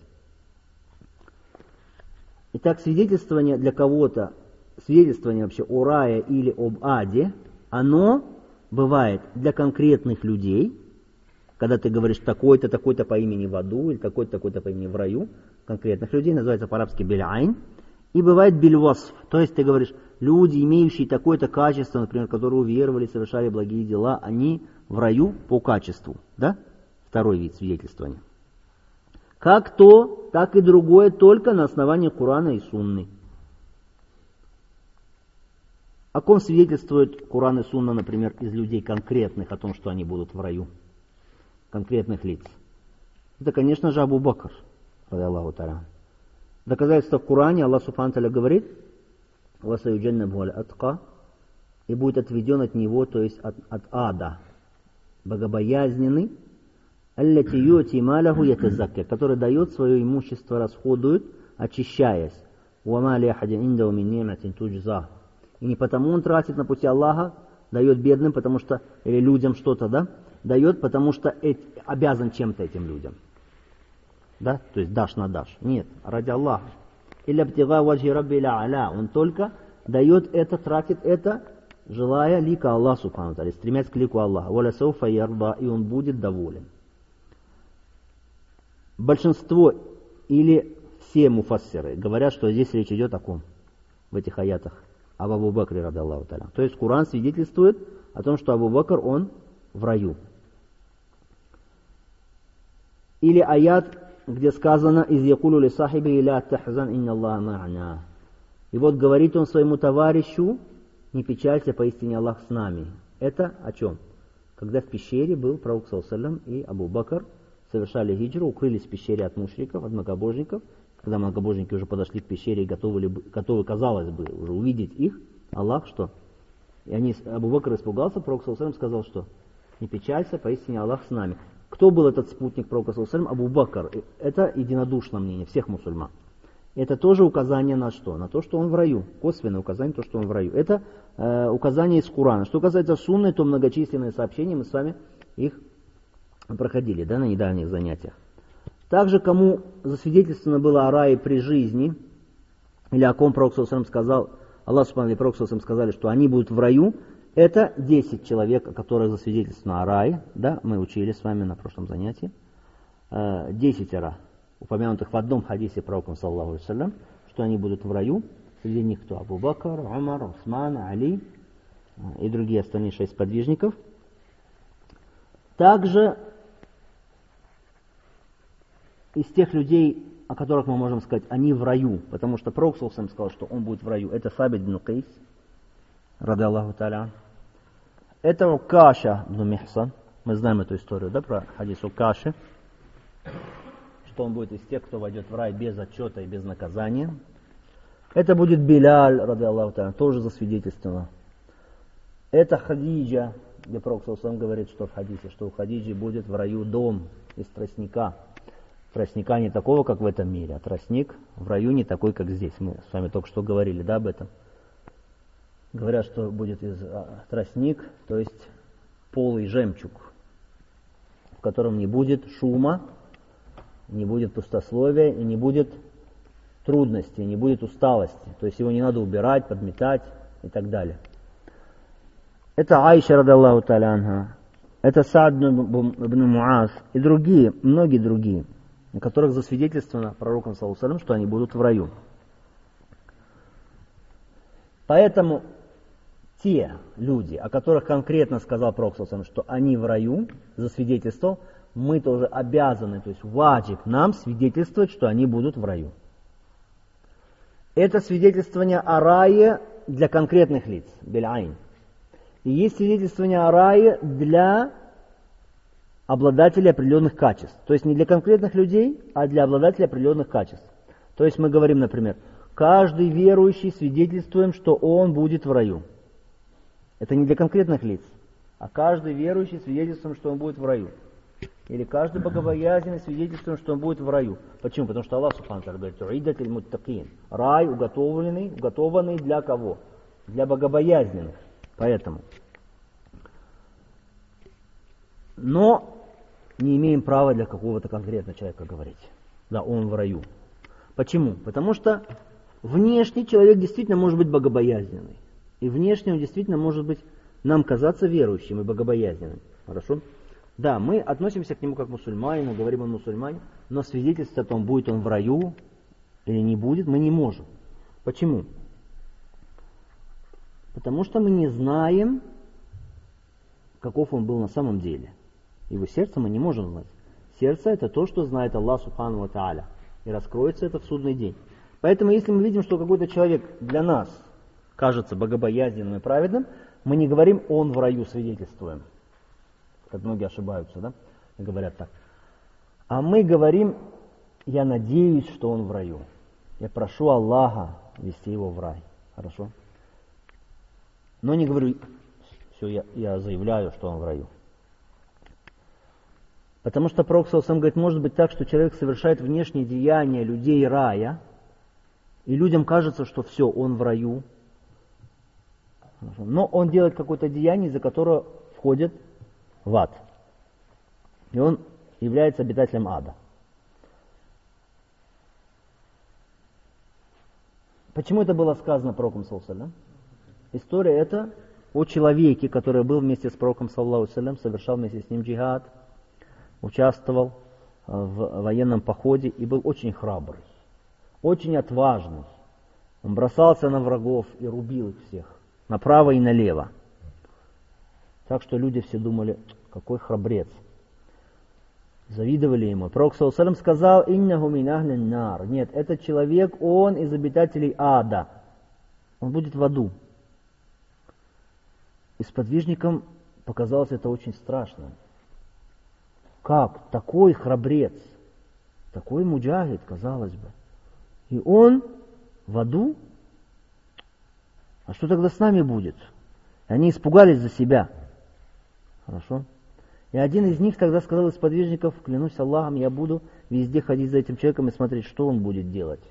Итак, свидетельствование для кого-то, свидетельствование вообще о рае или об аде, оно бывает для конкретных людей, когда ты говоришь такой-то, такой-то по имени в аду, или такой-то, такой-то по имени в раю, конкретных людей, называется по-арабски биль-айн, и бывает биль-васф, то есть ты говоришь, люди, имеющие такое-то качество, например, которые уверовали, совершали благие дела, они в раю по качеству, да? Второй вид свидетельствования. Как то, так и другое, только на основании Корана и Сунны. О ком свидетельствует Коран и Сунна, например, из людей конкретных, о том, что они будут в раю? Конкретных лиц. Это, конечно же, Абу Бакр, ради Аллаху та'аля. Доказательство в Коране, Аллах субхану та'аля говорит, «Васаюджаннабху аль-атқа», и будет отведен от него, то есть от, от ада, богобоязненный, «Аллати юти маляху ятазакка», который дает свое имущество, расходует, очищаясь. «Уама ли ахадин индау мин ниматин туджза». И не потому он тратит на пути Аллаха, дает бедным, потому что, или людям что-то, да, дает, потому что эти, обязан чем-то этим людям. Да, то есть дашь на дашь. Нет, ради Аллаха. Илля бтига ваджи рабби ля аля. Он только дает это, тратит это, желая лика Аллаха субхану тааля, стремясь к лику Аллаха. Валя сауфа ярда, и он будет доволен. Большинство или все муфассиры говорят, что здесь речь идет о ком? В этих аятах. Об Абу Бакре, ради Аллаху та'аля. То есть Коран свидетельствует о том, что Абу Бакр, он в раю. Или аят, где сказано «Из якулу ли сахиби ля тахзан инна Аллаха ма'на». И вот говорит он своему товарищу, не печалься, поистине Аллах с нами. Это о чем? Когда в пещере был пророк саллаллаху алейхи ва саллям и Абу Бакр совершали хиджру, укрылись в пещере от мушриков, от многобожников. Когда многобожники уже подошли к пещере и готовы, готовы, казалось бы, уже увидеть их, Аллах что? И они, Абу Бакр испугался, пророк саллаллаху алейхи ва саллям сказал, что не печалься, поистине Аллах с нами. Кто был этот спутник пророка саллаллаху алейхи ва саллям? Абу Бакр. Это единодушное мнение всех мусульман. Это тоже указание на что? На то, что он в раю. Косвенное указание на то, что он в раю. Это э, указание из Корана. Что касается сунны, то многочисленные сообщения, мы с вами их проходили, да, на недавних занятиях. Также, кому засвидетельствовано было о рае при жизни, или о ком пророк саллаллаху алейхи ва саллям сказал, Аллах субхану и пророк саллаллаху алейхи ва саллям сказали, что они будут в раю, это десять человек, о которых засвидетельствовано о рае, да, мы учили с вами на прошлом занятии, десятеро, упомянутых в одном хадисе пророком саллаллаху алейхи ва саллям, что они будут в раю, среди них кто? Абу Бакр, Умар, Усман, Али и другие остальные шесть подвижников. Также из тех людей, о которых мы можем сказать, они в раю, потому что Пророк сам сказал, что он будет в раю. Это Сабит бин Кайс, ради Аллаху та'аля. Это Укаша бин Михсан. Мы знаем эту историю, да, про хадис Укаши, что он будет из тех, кто войдет в рай без отчета и без наказания. Это будет Биляль, ради Аллаху та'аля, тоже засвидетельствовано. Это Хадиджа, где Пророк сам говорит, что в хадисе, что у Хадиджи будет в раю дом из тростника. Тростника не такого, как в этом мире, а тростник в раю не такой, как здесь. Мы с вами только что говорили, да, об этом. Говорят, что будет из а, тростник, то есть полый жемчуг, в котором не будет шума, не будет пустословия и не будет трудностей, не будет усталости. То есть его не надо убирать, подметать и так далее. Это Айша, ради Аллаху та'аля анха. Это Саад ибн Муаз и другие, многие другие, на которых засвидетельствовано пророком саллаллаху алейхи ва саллям, что они будут в раю. Поэтому те люди, о которых конкретно сказал пророк саллаллаху алейхи ва саллям, что они в раю, засвидетельствовал, мы тоже обязаны, то есть ваджиб нам свидетельствовать, что они будут в раю. Это свидетельствование о рае для конкретных лиц, биль-айн. И есть свидетельствование о рае для обладателей определенных качеств. То есть не для конкретных людей, а для обладателей определенных качеств. То есть мы говорим, например, каждый верующий свидетельствуем, что он будет в раю. Это не для конкретных лиц, а каждый верующий свидетельствуем, что он будет в раю. Или каждый богобоязненный свидетельствуем, что он будет в раю. Почему? Потому что Аллах Субхану ва Тааля говорит: «Уиддат лиль-муттакин». Рай уготованный, уготованный для кого? Для богобоязненных. Поэтому. Но не имеем права для какого-то конкретного человека говорить. Да, он в раю. Почему? Потому что внешний человек действительно может быть богобоязненный. И внешне он действительно может быть нам казаться верующим и богобоязненным. Хорошо? Да, мы относимся к нему как к мусульманину, говорим он мусульманин, но свидетельствовать о том, будет он в раю или не будет, мы не можем. Почему? Потому что мы не знаем, каков он был на самом деле. Его сердце мы не можем знать. Сердце — это то, что знает Аллах Субхану ва Тааля. И раскроется это в судный день. Поэтому, если мы видим, что какой-то человек для нас кажется богобоязненным и праведным, мы не говорим «он в раю», свидетельствуем. Как многие ошибаются, да? И говорят так. А мы говорим: «Я надеюсь, что он в раю. Я прошу Аллаха вести его в рай». Хорошо? Но не говорю: «Все, я, я заявляю, что он в раю». Потому что Пророк саллаллаху алейхи ва саллям говорит, может быть так, что человек совершает внешние деяния людей рая, и людям кажется, что все, он в раю. Но он делает какое-то деяние, из-за которого входит в ад. И он является обитателем ада. Почему это было сказано пророком саллаллаху алейхи ва саллям? История эта о человеке, который был вместе с пророком саллаллаху алейхи ва саллям, совершал вместе с ним джихад, участвовал в военном походе и был очень храбрый, очень отважный. Он бросался на врагов и рубил их всех, направо и налево. Так что люди все думали: какой храбрец. Завидовали ему. Пророк саллаллаху алейхи ва саллям сказал: «Иннаху мин ахлин нар». Нет, этот человек, он из обитателей ада. Он будет в аду. И сподвижникам показалось это очень страшно. Как? Такой храбрец, такой муджахид, казалось бы. И он в аду? А что тогда с нами будет? И они испугались за себя. Хорошо? И один из них тогда сказал из сподвижников: клянусь Аллахом, я буду везде ходить за этим человеком и смотреть, что он будет делать.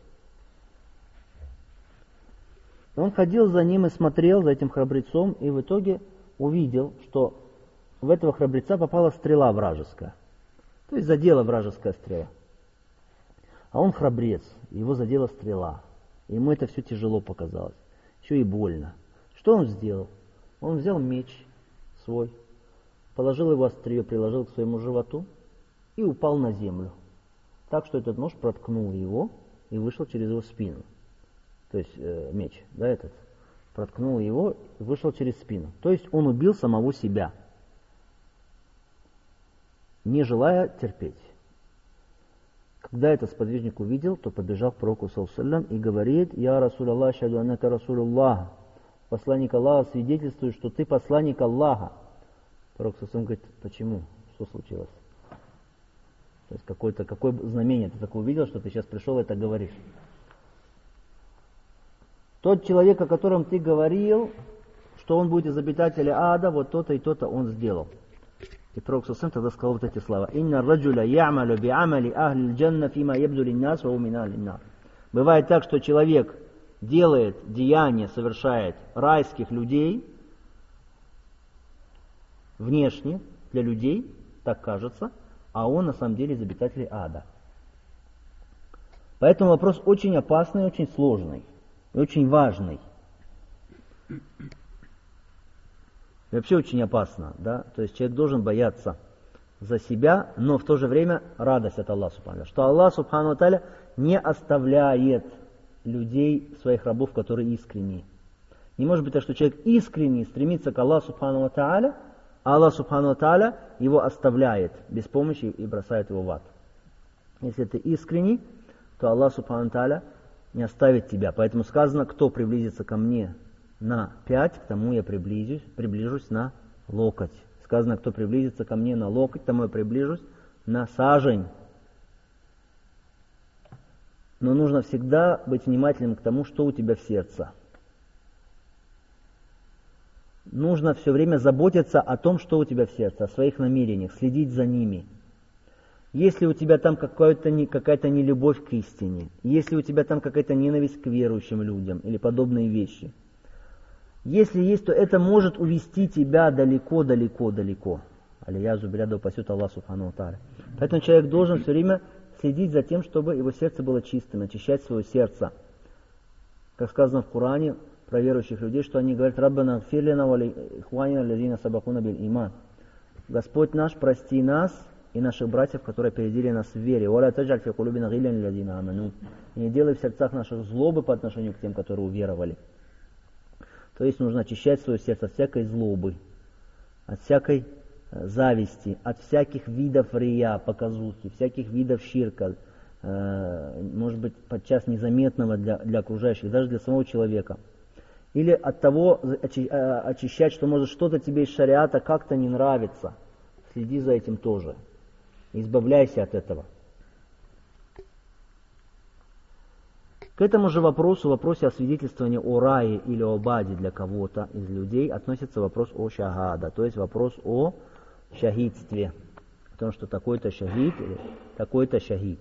И он ходил за ним и смотрел за этим храбрецом, и в итоге увидел, что в этого храбреца попала стрела вражеская. То есть задела вражеская стрела. А он храбрец, его задела стрела. И ему это все тяжело показалось. Еще и больно. Что он сделал? Он взял меч свой, положил его острие, приложил к своему животу и упал на землю. Так что этот нож проткнул его и вышел через его спину. То есть э, меч, да, этот, проткнул его и вышел через спину. То есть он убил самого себя, не желая терпеть. Когда этот сподвижник увидел, то побежал к пророку саллаллаху алейхи ва саллям и говорит: «Я Расул Аллах, шаду аннака Расулуллах». Посланник Аллаха свидетельствует, что ты посланник Аллаха. Пророк саллаллаху алейхи ва саллям говорит: почему? Что случилось? То есть какое-то, какое знамение ты такое увидел, что ты сейчас пришел и это говоришь? Тот человек, о котором ты говорил, что он будет из обитателей ада, вот то-то и то-то он сделал. И пророк саллаллаху алейхи ва саллям тогда сказал вот эти слова: «Инна раджуля я'малю би'амали ахли джанна фима ябду линнас ва умина линна». Бывает так, что человек делает деяния, совершает райских людей, внешне, для людей, так кажется, а он на самом деле из обитателей ада. Поэтому вопрос очень опасный, очень сложный и очень важный. И вообще очень опасно, да? То есть человек должен бояться за себя, но в то же время радость от Аллаха Субхану. Что Аллах Субхану Тааля не оставляет людей, своих рабов, которые искренние. Не может быть так, что человек искренне стремится к Аллаху Субхану Тааля, а Аллах Субхану Тааля его оставляет без помощи и бросает его в ад. Если ты искренний, то Аллах Субхану Тааля не оставит тебя. Поэтому сказано: кто приблизится ко мне на пять, к тому я приближусь, приближусь на локоть. Сказано: кто приблизится ко мне на локоть, к тому я приближусь на сажень. Но нужно всегда быть внимательным к тому, что у тебя в сердце. Нужно все время заботиться о том, что у тебя в сердце, о своих намерениях, следить за ними. Если у тебя там какая-то, какая-то нелюбовь к истине, если у тебя там какая-то ненависть к верующим людям или подобные вещи, если есть, то это может увести тебя далеко-далеко-далеко. Алиязу биля, да упасет Аллах Субхану ва Тааля. Поэтому человек должен все время следить за тем, чтобы его сердце было чистым, очищать свое сердце. Как сказано в Коране про верующих людей, что они говорят: «Раббана гфир лана ва ли ихванина лазина сабакуна биль иман». Господь наш, прости нас и наших братьев, которые опередили нас в вере. «Ва ла таджаль фи кулубина гиллян лазина аману». И не делай в сердцах наших злобы по отношению к тем, которые уверовали. То есть нужно очищать свое сердце от всякой злобы, от всякой зависти, от всяких видов рия, показухи, всяких видов ширка, э, может быть, подчас незаметного для, для окружающих, даже для самого человека. Или от того очи, э, очищать, что может что-то тебе из шариата как-то не нравится. Следи за этим тоже. Избавляйся от этого. К этому же вопросу, в вопросе о свидетельствовании о рае или о баде для кого-то из людей, относится вопрос о шахада, то есть вопрос о шахидстве, о том, что такой-то шахид или такой-то шахид.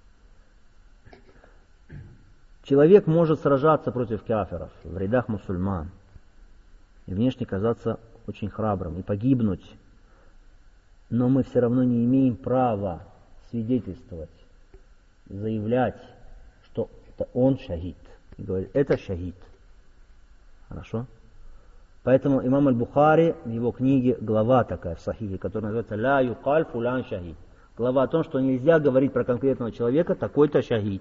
Человек может сражаться против кафиров в рядах мусульман и внешне казаться очень храбрым и погибнуть, но мы все равно не имеем права свидетельствовать, заявлять, что он шахид. И говорит: это шахид. Хорошо? Поэтому имам Аль-Бухари в его книге глава такая в Сахихе, которая называется «Ля юкаль фулян шахид». Глава о том, что нельзя говорить про конкретного человека такой-то шахид.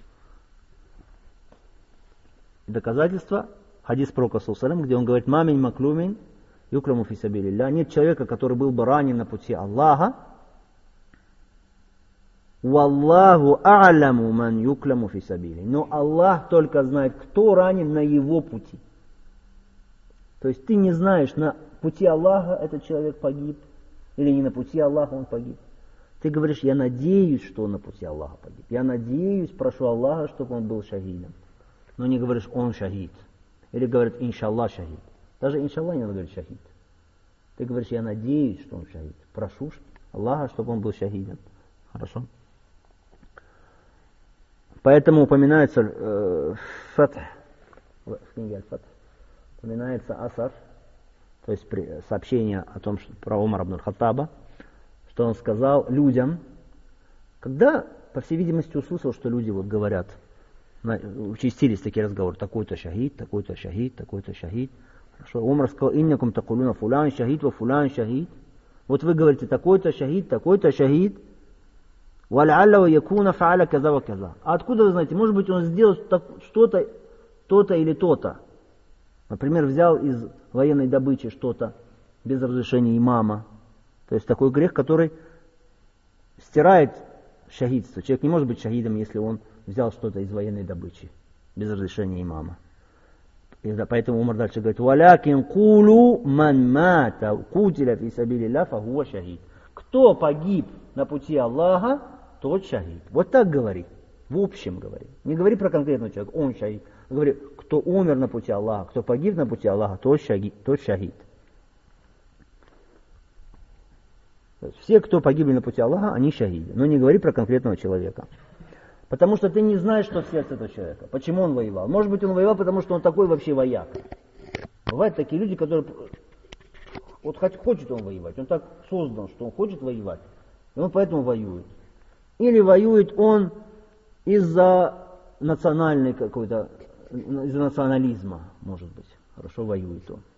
Доказательство — хадис пророка саллаллаху алейхи ва саллям, где он говорит: «Мамин маклумин юкраму фи сабилилля». Нет человека, который был бы ранен на пути Аллаха. «Валлаху а'ламу ман юкламу фи сабили». Но Аллах только знает, кто ранен на его пути. То есть ты не знаешь, на пути Аллаха этот человек погиб, или не на пути Аллаха он погиб. Ты говоришь: я надеюсь, что он на пути Аллаха погиб. Я надеюсь, прошу Аллаха, чтобы он был шахидом. Но не говоришь: он шахид. Или говорит: иншаллах шахид. Даже иншаллах не надо говорить шахид. Ты говоришь: я надеюсь, что он шахид. Прошу Аллаха, чтобы он был шахидом. Хорошо? Поэтому упоминается э, фатх, в книге Аль-Фатх, упоминается асар, то есть при, сообщение о том, что, про Умара ибн аль-Хаттаба, что он сказал людям, когда, по всей видимости, услышал, что люди вот говорят, участились такие разговоры: такой-то шахид, такой-то шахид, такой-то шахид. Хорошо. Умар сказал: иннякум такулуна фулян шахид ва фулян шахид. Вот вы говорите: такой-то шахид, такой-то шахид. Вал'алла ва якуна фа'аля каза ва каза. А откуда вы знаете? Может быть, он сделал что-то, то-то или то-то. Например, взял из военной добычи что-то без разрешения имама. То есть такой грех, который стирает шахидство. Человек не может быть шахидом, если он взял что-то из военной добычи без разрешения имама. И поэтому Умар дальше говорит: «Валякин кулу ман мата кутиля фи сабилилля фахуа шахид». Кто погиб на пути Аллаха, тот шахид. Вот так говори. В общем говори. Не говори про конкретного человека, он шахид. Говори, кто умер на пути Аллаха, кто погиб на пути Аллаха, тот шахид. Тот шахид. Все, кто погибли на пути Аллаха, они шахиды. Но не говори про конкретного человека. Потому что ты не знаешь, что в сердце этого человека. Почему он воевал. Может быть, он воевал, потому что он такой вообще вояк. Бывают такие люди, которые... Вот хочет он воевать. Он так создан, что он хочет воевать. И он поэтому воюет. Или воюет он из-за национальной какой-то... Из-за национализма, может быть. Хорошо воюет он.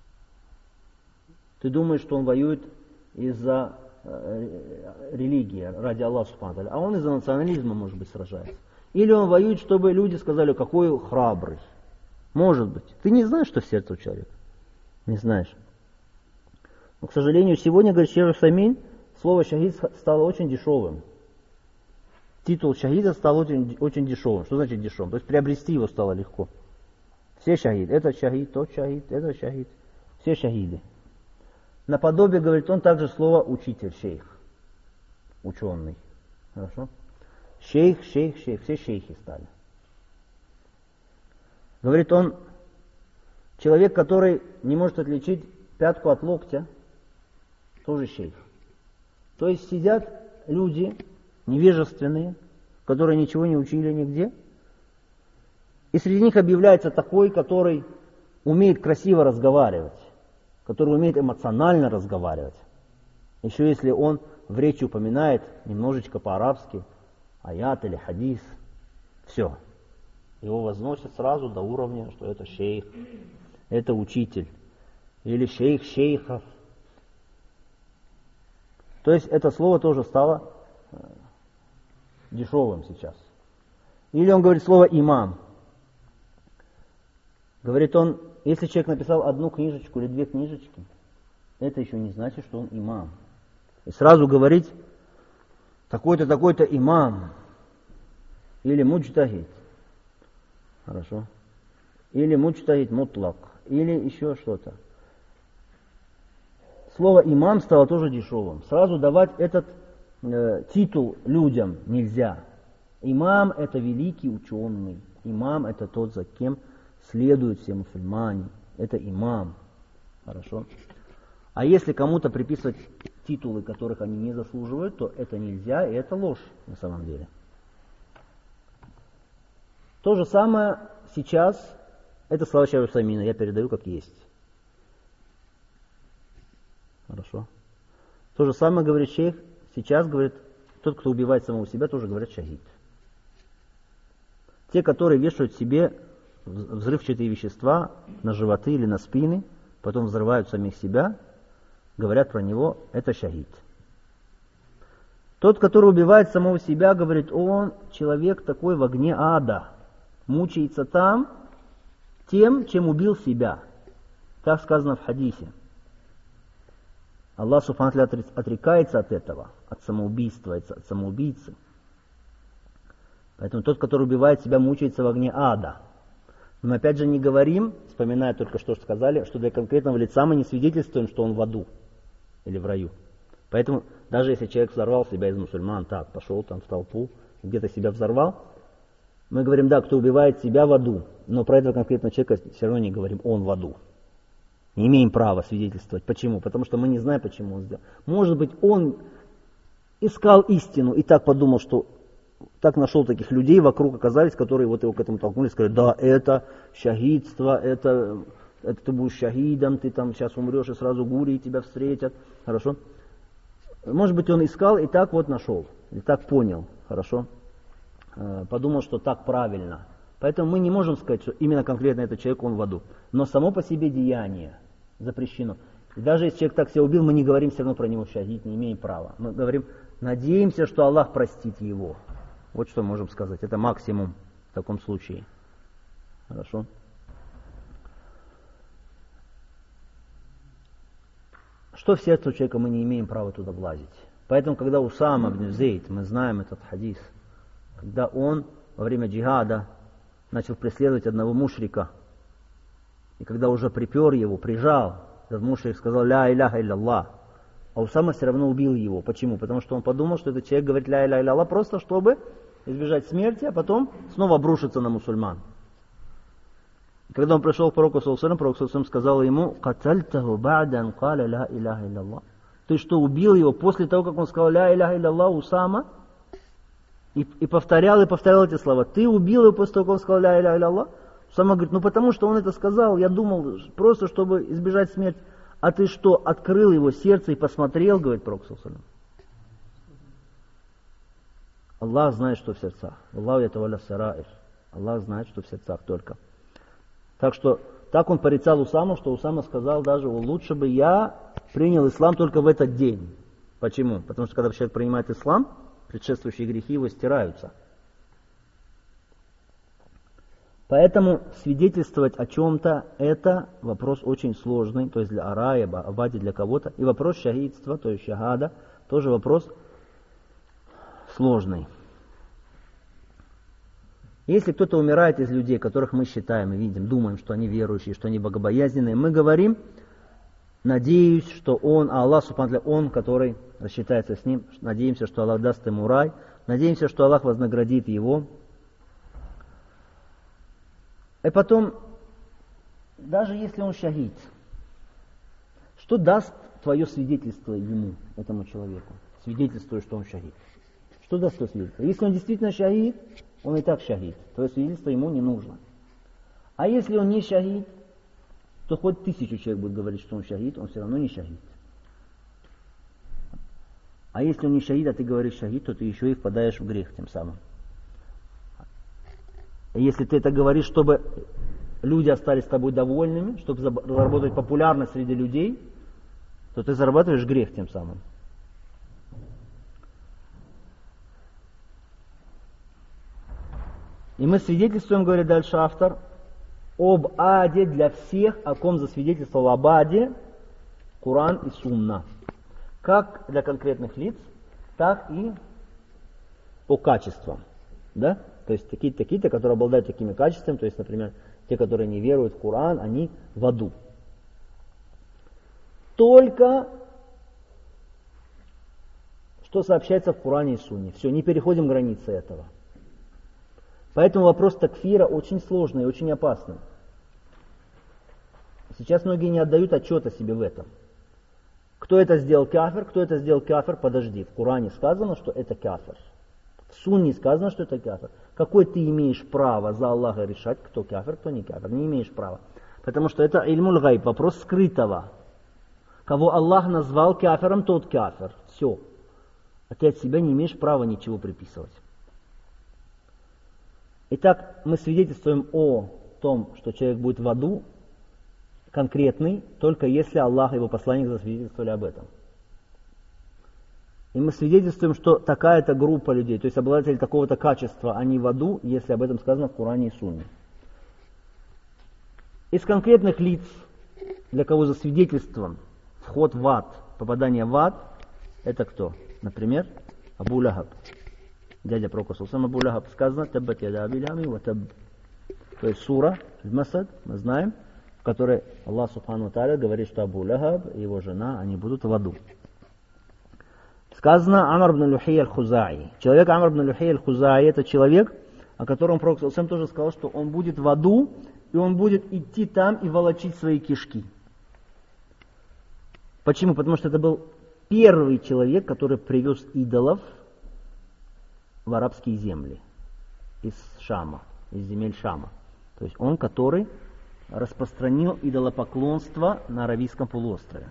Ты думаешь, что он воюет из-за э, религии, ради Аллаха Субхану ва Тааля, а он из-за национализма, может быть, сражается. Или он воюет, чтобы люди сказали, какой храбрый. Может быть. Ты не знаешь, что в сердце у человека. Не знаешь. Но, к сожалению, сегодня, говорит Шейх Усаймин, слово шахид стало очень дешевым. Титул шахида стал очень, очень дешевым. Что значит дешевым? То есть приобрести его стало легко. Все шахид. Этот шахид, тот шахид, этот шахид. Все шахиды. Наподобие, говорит он, также слово учитель, шейх. Ученый. Хорошо? Шейх, шейх, шейх. Все шейхи стали. Говорит он, человек, который не может отличить пятку от локтя, тоже шейх. То есть сидят люди невежественные, которые ничего не учили нигде, и среди них объявляется такой, который умеет красиво разговаривать, который умеет эмоционально разговаривать. Еще если он в речи упоминает немножечко по-арабски аят или хадис, все. Его возносят сразу до уровня, что это шейх, это учитель, или шейх шейхов. То есть это слово тоже стало дешевым сейчас. Или он говорит слово имам. Говорит он, если человек написал одну книжечку или две книжечки, это еще не значит, что он имам. И сразу говорить, такой-то, такой-то имам. Или муджтахид. Хорошо. Или муджтахид мутлак. Или еще что-то. Слово имам стало тоже дешевым. Сразу давать этот э, титул людям нельзя. Имам это великий ученый. Имам это тот, за кем следуют все мусульмане. Это имам. Хорошо. А если кому-то приписывать титулы, которых они не заслуживают, то это нельзя, и это ложь на самом деле. То же самое сейчас, это слова Шейха Усаймина, я передаю как есть. Хорошо. То же самое говорит шейх, сейчас говорит, тот, кто убивает самого себя, тоже говорят шахид. Те, которые вешают себе взрывчатые вещества на животы или на спины, потом взрывают самих себя, говорят про него, это шахид. Тот, который убивает самого себя, говорит, он человек такой в огне ада, мучается там тем, чем убил себя. Так сказано в хадисе. Аллах Субхану ва Тааля отрекается от этого, от самоубийства, от самоубийцы. Поэтому тот, который убивает себя, мучается в огне ада. Но мы опять же не говорим, вспоминая только что сказали, что для конкретного лица мы не свидетельствуем, что он в аду или в раю. Поэтому даже если человек взорвал себя из мусульман, так, пошел там в толпу, где-то себя взорвал, мы говорим, да, кто убивает себя в аду, но про этого конкретного человека все равно не говорим, он в аду. Не имеем права свидетельствовать. Почему? Потому что мы не знаем, почему он сделал. Может быть, он искал истину и так подумал, что так нашел таких людей вокруг оказались, которые вот его к этому толкнули, сказали, да, это шахидство, это, это ты будешь шахидом, ты там сейчас умрешь и сразу гурии тебя встретят. Хорошо? Может быть, он искал и так вот нашел, и так понял. Хорошо? Подумал, что так правильно. Поэтому мы не можем сказать, что именно конкретно этот человек, он в аду. Но само по себе деяние запрещено. И даже если человек так себя убил, мы не говорим все равно про него шахид, не имеем права. Мы говорим, надеемся, что Аллах простит его. Вот что можем сказать. Это максимум в таком случае. Хорошо? Что в сердце у человека, мы не имеем права туда влазить. Поэтому, когда Усама ибн Зейд, мы знаем этот хадис, когда он во время джихада начал преследовать одного мушрика, и когда уже припер его, прижал, этот мушрик сказал «Ля иляха илля-Аллах», а Усама все равно убил его. Почему? Потому что он подумал, что этот человек говорит «Ля иляха илля-Аллах» просто чтобы избежать смерти, а потом снова обрушиться на мусульман. И когда он пришел к пророку саллаллаху алейхи ва саллям, пророк саллаллаху алейхи ва саллям сказал ему «Катальтаху ба'да ан каля ля иляха илля-Аллах». Ты что, убил его после того, как он сказал «Ля иляха илля-Аллах» Усама? И, и повторял, и повторял эти слова. Ты убил его после того, как он сказал «Ля иляха илля-Аллах»? Усама говорит, ну потому что он это сказал, я думал, просто чтобы избежать смерти. А ты что, открыл его сердце и посмотрел, говорит пророк саллаллаху алейхи ва саллям. Аллах знает, что в сердцах. Аллаху ятавалля сараир. Аллах знает, что в сердцах только. Так что, так он порицал Усаму, что Усама сказал даже, лучше бы я принял ислам только в этот день. Почему? Потому что когда человек принимает ислам, предшествующие грехи его стираются. Поэтому свидетельствовать о чем-то это вопрос очень сложный, то есть для арая, абади для кого-то. И вопрос шахидства, то есть шахада, тоже вопрос сложный. Если кто-то умирает из людей, которых мы считаем и видим, думаем, что они верующие, что они богобоязненные, мы говорим, надеюсь, что он, а Аллах, субхану, он, который рассчитается с ним, надеемся, что Аллах даст ему рай, надеемся, что Аллах вознаградит его. И потом, даже если он шахид, что даст твое свидетельство ему, этому человеку? Свидетельствуя, что он шахид. Что даст твое свидетельство? Если он действительно шахид, он и так шахид. Твое свидетельство ему не нужно. А если он не шахид, то хоть тысячу человек будет говорить, что он шахид, он все равно не шахид. А если он не шахид, а ты говоришь шахид, то ты еще и впадаешь в грех тем самым. И если ты это говоришь, чтобы люди остались с тобой довольными, чтобы заработать популярность среди людей, то ты зарабатываешь грех тем самым. И мы свидетельствуем, говорит дальше автор, об аде для всех, о ком засвидетельствовал об аде Коран и Сунна. Как для конкретных лиц, так и по качествам. Да? То есть такие-то, такие-то, которые обладают такими качествами, то есть, например, те, которые не веруют в Коран, они в аду. Только что сообщается в Коране и Сунне. Все, не переходим границы этого. Поэтому вопрос такфира очень сложный и очень опасный. Сейчас многие не отдают отчета себе в этом. Кто это сделал кафир, кто это сделал кафир, подожди. В Коране сказано, что это кафир. В Сунне сказано, что это кафир. Какое ты имеешь право за Аллаха решать, кто кафир, кто не кафир? Не имеешь права. Потому что это ильмуль гайб, вопрос скрытого. Кого Аллах назвал кафиром, тот кафир. Все. А ты от себя не имеешь права ничего приписывать. Итак, мы свидетельствуем о том, что человек будет в аду, конкретный, только если Аллах и его посланник засвидетельствовали об этом. И мы свидетельствуем, что такая-то группа людей, то есть обладатели такого-то качества, они в аду, если об этом сказано в Коране и Сунне. Из конкретных лиц, для кого засвидетельствован вход в ад, попадание в ад, это кто? Например, Абу Лахаб. Дядя пророка саллаллаху алейхи ва саллям Абу Лахаб, сказано «Таббат яда аби лахаб ва табб». То есть сура Аль-Масад, мы знаем, в которой Аллах субхану ва тааля говорит, что Абу Лахаб и его жена, они будут в аду. Сказано Амр ибн Люхей аль-Хузаи. Человек Амр ибн Люхей аль-Хузаи, это человек, о котором пророк саллаллаху алейхи ва саллям тоже сказал, что он будет в аду, и он будет идти там и волочить свои кишки. Почему? Потому что это был первый человек, который привез идолов в арабские земли, из Шама, из земель Шама. То есть он, который распространил идолопоклонство на Аравийском полуострове.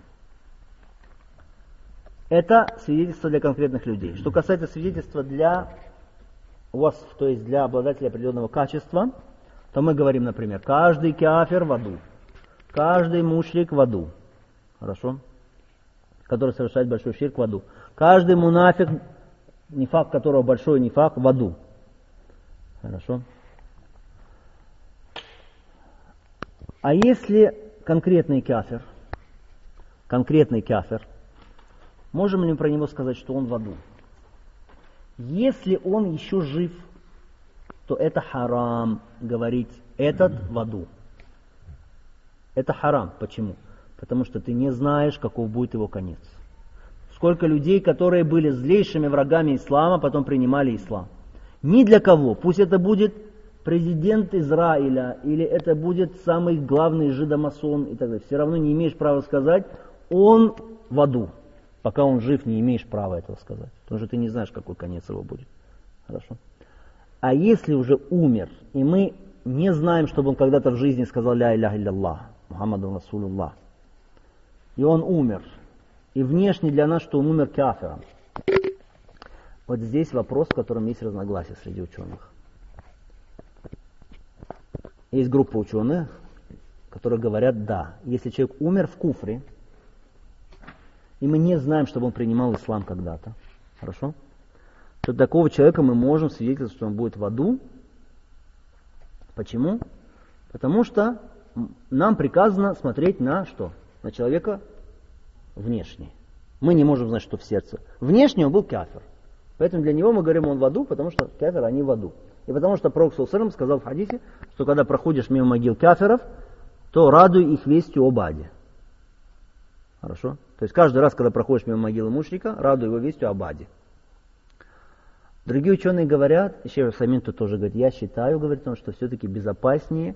Это свидетельство для конкретных людей. Что касается свидетельства для вас, то есть для обладателя определенного качества, то мы говорим, например, каждый кафир в аду, каждый мушрик в аду, хорошо, который совершает большой ширк в аду, каждый мунафик, нифак которого большой нифак, в аду. Хорошо. А если конкретный кафир, конкретный кафир, можем ли мы про него сказать, что он в аду? Если он еще жив, то это харам говорить этот в аду. Это харам. Почему? Потому что ты не знаешь, каков будет его конец. Сколько людей, которые были злейшими врагами ислама, потом принимали ислам. Ни для кого. Пусть это будет президент Израиля, или это будет самый главный жидомасон и так далее. Все равно не имеешь права сказать, он в аду. Пока он жив, не имеешь права этого сказать. Потому что ты не знаешь, какой конец его будет. Хорошо? А если уже умер, и мы не знаем, чтобы он когда-то в жизни сказал «Ля иляха илля-Аллах, Мухаммаду Расулуллах», и он умер, и внешне для нас, что он умер кафиром. Вот здесь вопрос, в котором есть разногласия среди ученых. Есть группа ученых, которые говорят, да, если человек умер в куфре, и мы не знаем, чтобы он принимал ислам когда-то, хорошо, то такого человека мы можем свидетельствовать, что он будет в аду. Почему? Потому что нам приказано смотреть на что? На человека внешне. Мы не можем знать, что в сердце. Внешне он был кафир. Поэтому для него мы говорим, он в аду, потому что кафир, они в аду. И потому что Пророк саллаллаху алейхи ва саллям сказал в хадисе, что когда проходишь мимо могил кафиров, то радуй их вестью об аде. Хорошо? То есть каждый раз, когда проходишь мимо могилы мушрика, радуй его вестью об аде. Другие ученые говорят, Шейх Усаймин тут тоже говорит, я считаю, говорит он, что все-таки безопаснее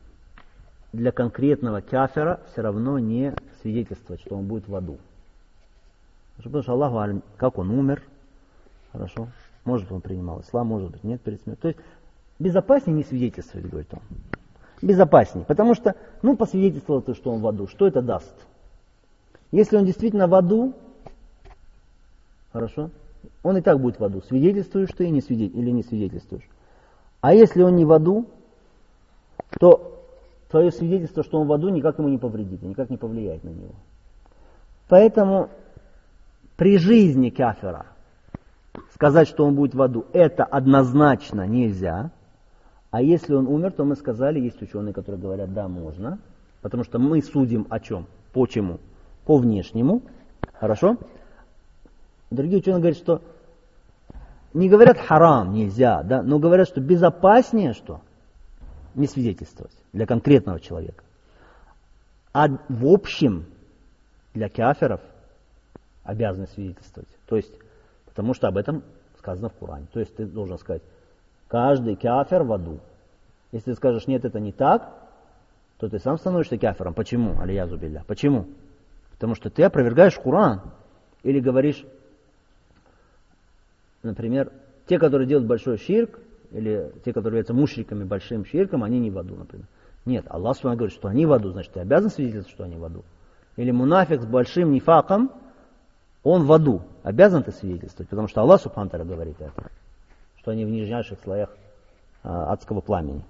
для конкретного кафира все равно не свидетельствовать, что он будет в аду. Потому что Аллаху алим, как он умер, хорошо, может он принимал ислам, может быть нет перед смертью. То есть безопаснее не свидетельствовать, говорит он. Безопаснее, потому что, ну, посвидетельствовал ты, что он в аду, что это даст? Если он действительно в аду, хорошо, он и так будет в аду. Свидетельствуешь ты и не свидетель, или не свидетельствуешь. А если он не в аду, то твое свидетельство, что он в аду, никак ему не повредит, никак не повлияет на него. Поэтому при жизни кафира сказать, что он будет в аду, это однозначно нельзя. А если он умер, то мы сказали, есть ученые, которые говорят, да, можно. Потому что мы судим о чем? По чему? По внешнему. Хорошо? Другие ученые говорят, что не говорят харам, нельзя, да, но говорят, что безопаснее, что не свидетельствовать для конкретного человека. А в общем, для кафиров обязаны свидетельствовать. То есть, потому что об этом сказано в Коране. То есть ты должен сказать, каждый кафир в аду. Если ты скажешь, нет, это не так, то ты сам становишься кафиром. Почему? Алиязу билля. Почему? Потому что ты опровергаешь Коран. Или говоришь, например, те, которые делают большой ширк, или те, которые являются мушриками большим ширком, они не в аду, например. Нет, Аллах субхану говорит, что они в аду, значит, ты обязан свидетельствовать, что они в аду. Или мунафик с большим нифаком, он в аду. Обязан ты свидетельствовать, потому что Аллах субхану говорит это, что они в нижайших слоях а, адского пламени.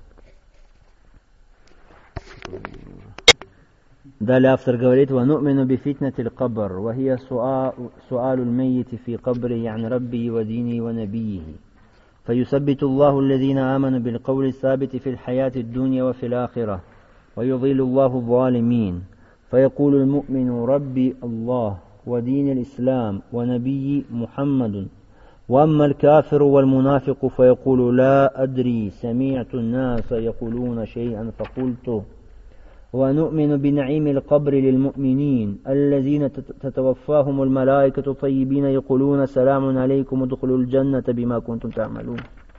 Далее автор говорит: وَنُؤْمِنُ بِفِتْنَةِ الْقَبْرِ وَهِيَ سُؤَالُ الْمَيِّتِ فِي قَبْرِهِ عَنْ رَبِّهِ وَدِينِهِ وَنَبِيِّهِ فيثبت الله الذين آمنوا بالقول الثابت في الحياة الدنيا وفي الآخرة ويضل الله الظالمين فيقول المؤمن ربي الله ودين الإسلام ونبي محمد وأما الكافر والمنافق فيقول لا أدري سمعت الناس يقولون شيئا فقلته. ونؤمن بنعيم القبر للمؤمنين الذين تتوفاهم الملائكة طيبين يقولون سلام عليكم ادخلوا الجنة بما كنتم تعملون.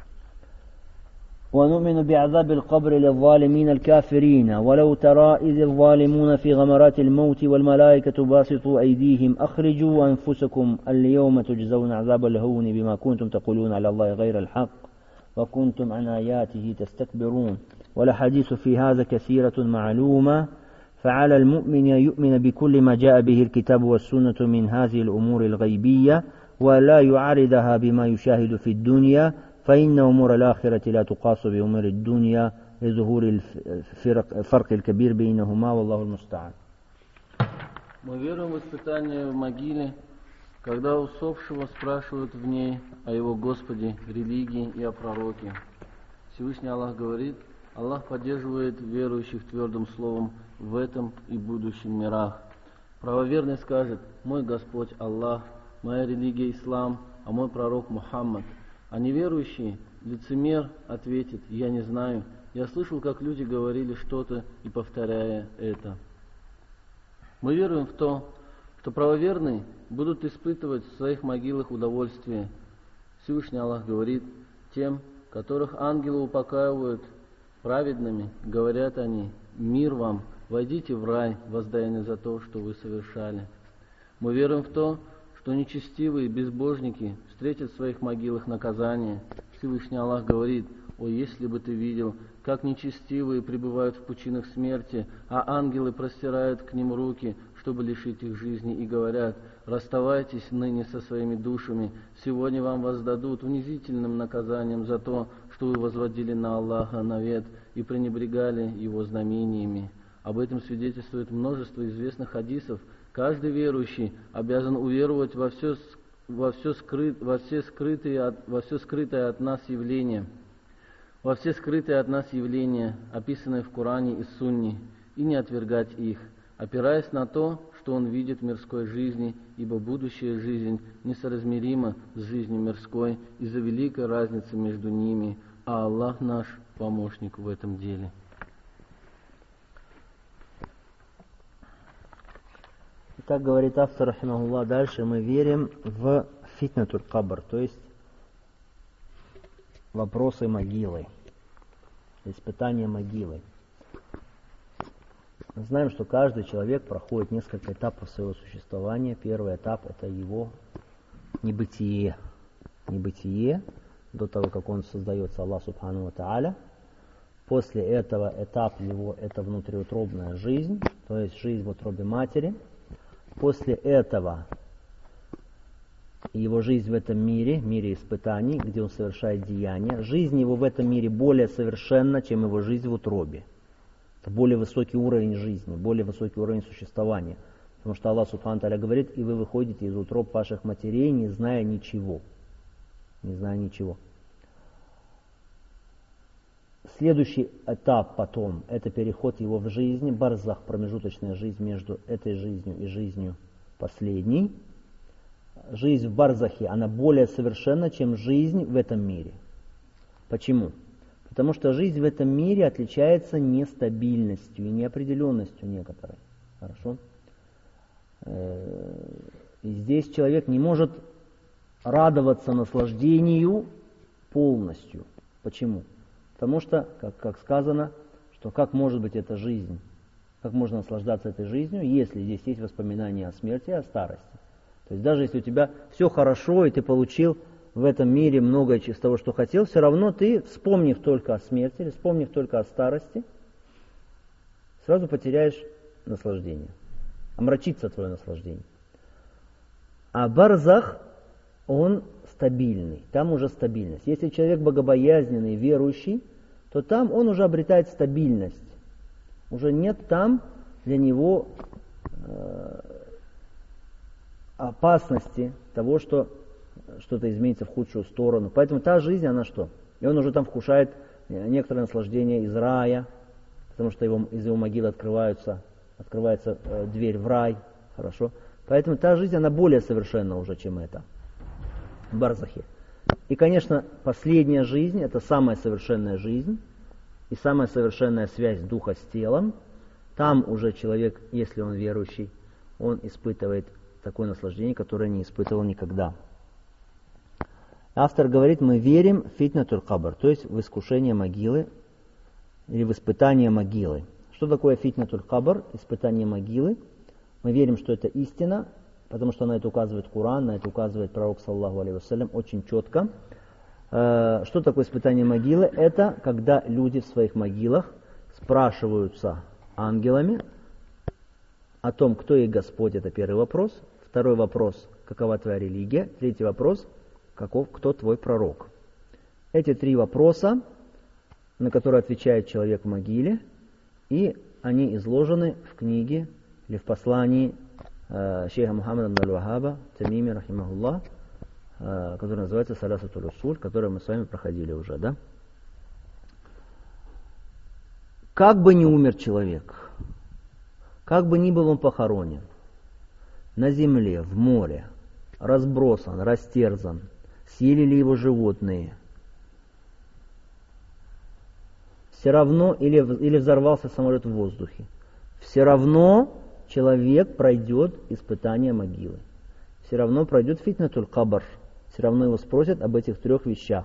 ونؤمن بعذاب القبر للظالمين الكافرين ولو ترى إذ الظالمون في غمرات الموت والملائكة باسطوا أيديهم أخرجوا أنفسكم اليوم تجزون عذاب الهون بما كنتم تقولون على الله غير الحق وكنتم عن آياته تستكبرون. والحديث في هذا كثيرة معلومة فعلى المؤمن يؤمن بكل ما جاء به الكتاب والسنة من هذه الأمور الغيبية ولا يعارضها بما يشاهد في الدنيا فإن أمور الآخرة لا تقاس بأمور الدنيا لظهور الفرق الكبير بينهما والله المستعان. Мы веруем в испытание в могиле, когда усопшего спрашивают в ней о его Господе, религии и о пророке. Всевышний Аллах говорит: Аллах поддерживает верующих твердым словом в этом и будущем мирах. Правоверный скажет: мой Господь Аллах, моя религия ислам, а мой пророк Мухаммад. А неверующий лицемер ответит: я не знаю, я слышал, как люди говорили что-то и повторяя это. Мы веруем в то, что правоверные будут испытывать в своих могилах удовольствие. Всевышний Аллах говорит: тем, которых ангелы упокаивают праведными, говорят они: мир вам, войдите в рай, воздаяние за то, что вы совершали. Мы веруем в то, что нечестивые безбожники встретят в своих могилах наказание. Всевышний Аллах говорит: о, если бы ты видел, как нечестивые пребывают в пучинах смерти, а ангелы простирают к ним руки, чтобы лишить их жизни, и говорят: расставайтесь ныне со своими душами, сегодня вам воздадут унизительным наказанием за то, что вы возводили на Аллаха навет и пренебрегали Его знамениями. Об этом свидетельствует множество известных хадисов. Каждый верующий обязан уверовать во все, во все, скрыт, во все, скрытые, от, во все скрытое от нас явление, во все скрытые от нас явления, описанные в Коране и Сунне, и не отвергать их, опираясь на то, что он видит в мирской жизни, ибо будущая жизнь несоразмерима с жизнью мирской из-за великой разницы между ними, а Аллах наш помощник в этом деле. Как говорит автор, рахимахуллах, дальше мы верим в фитнатуль кабр, то есть вопросы могилы, испытания могилы. Мы знаем, что каждый человек проходит несколько этапов своего существования. Первый этап — это его небытие. Небытие до того, как он создается, Аллах Субхану ва Тааля. После этого этап его — это внутриутробная жизнь, то есть жизнь в утробе матери. После этого его жизнь в этом мире, мире испытаний, где он совершает деяния. Жизнь его в этом мире более совершенна, чем его жизнь в утробе. Это более высокий уровень жизни, более высокий уровень существования. Потому что Аллах Субхану ва Тааля говорит: и вы выходите из утроб ваших матерей, не зная ничего. Не зная ничего. Следующий этап потом — это переход его в жизни, барзах, промежуточная жизнь между этой жизнью и жизнью последней. Жизнь в барзахе, она более совершенна, чем жизнь в этом мире. Почему? Потому что жизнь в этом мире отличается нестабильностью и неопределенностью некоторой. Хорошо? И здесь человек не может радоваться наслаждению полностью. Почему? Потому что, как, как сказано, что как может быть эта жизнь, как можно наслаждаться этой жизнью, если здесь есть воспоминания о смерти и о старости. То есть даже если у тебя все хорошо, и ты получил в этом мире многое из того, что хотел, все равно ты, вспомнив только о смерти, или вспомнив только о старости, сразу потеряешь наслаждение. Омрачится твое наслаждение. А барзах, он стабильный, там уже стабильность. Если человек богобоязненный, верующий, то там он уже обретает стабильность. Уже нет там для него э, опасности того, что что-то изменится в худшую сторону. Поэтому та жизнь, она что? И он уже там вкушает некоторое наслаждение из рая, потому что его, из его могилы открываются, открывается э, дверь в рай. Хорошо? Поэтому та жизнь, она более совершенна уже, чем эта. В барзахе. И, конечно, последняя жизнь — это самая совершенная жизнь и самая совершенная связь духа с телом. Там уже человек, если он верующий, он испытывает такое наслаждение, которое не испытывал никогда. Автор говорит: мы верим в фитнатуль кабр, то есть в искушение могилы или в испытание могилы. Что такое фитнатуль кабр, испытание могилы? Мы верим, что это истина, потому что на это указывает Коран, на это указывает пророк, саллаллаху алейхи вассалям, очень четко. Что такое испытание могилы? Это когда люди в своих могилах спрашиваются ангелами о том, кто их Господь, это первый вопрос. Второй вопрос: какова твоя религия? Третий вопрос: каков, кто твой пророк? Эти три вопроса, на которые отвечает человек в могиле, и они изложены в книге или в послании шейха Мухаммада ибн аль-Вахаба Тамими, рахимахуллах, который называется Салясатуль Усуль, который мы с вами проходили уже, да? Как бы ни умер человек, как бы ни был он похоронен, на земле, в море, разбросан, растерзан, съели ли его животные, все равно, или, или взорвался самолет в воздухе, все равно человек пройдет испытание могилы. Все равно пройдет фитнатуль кабр. Все равно его спросят об этих трех вещах.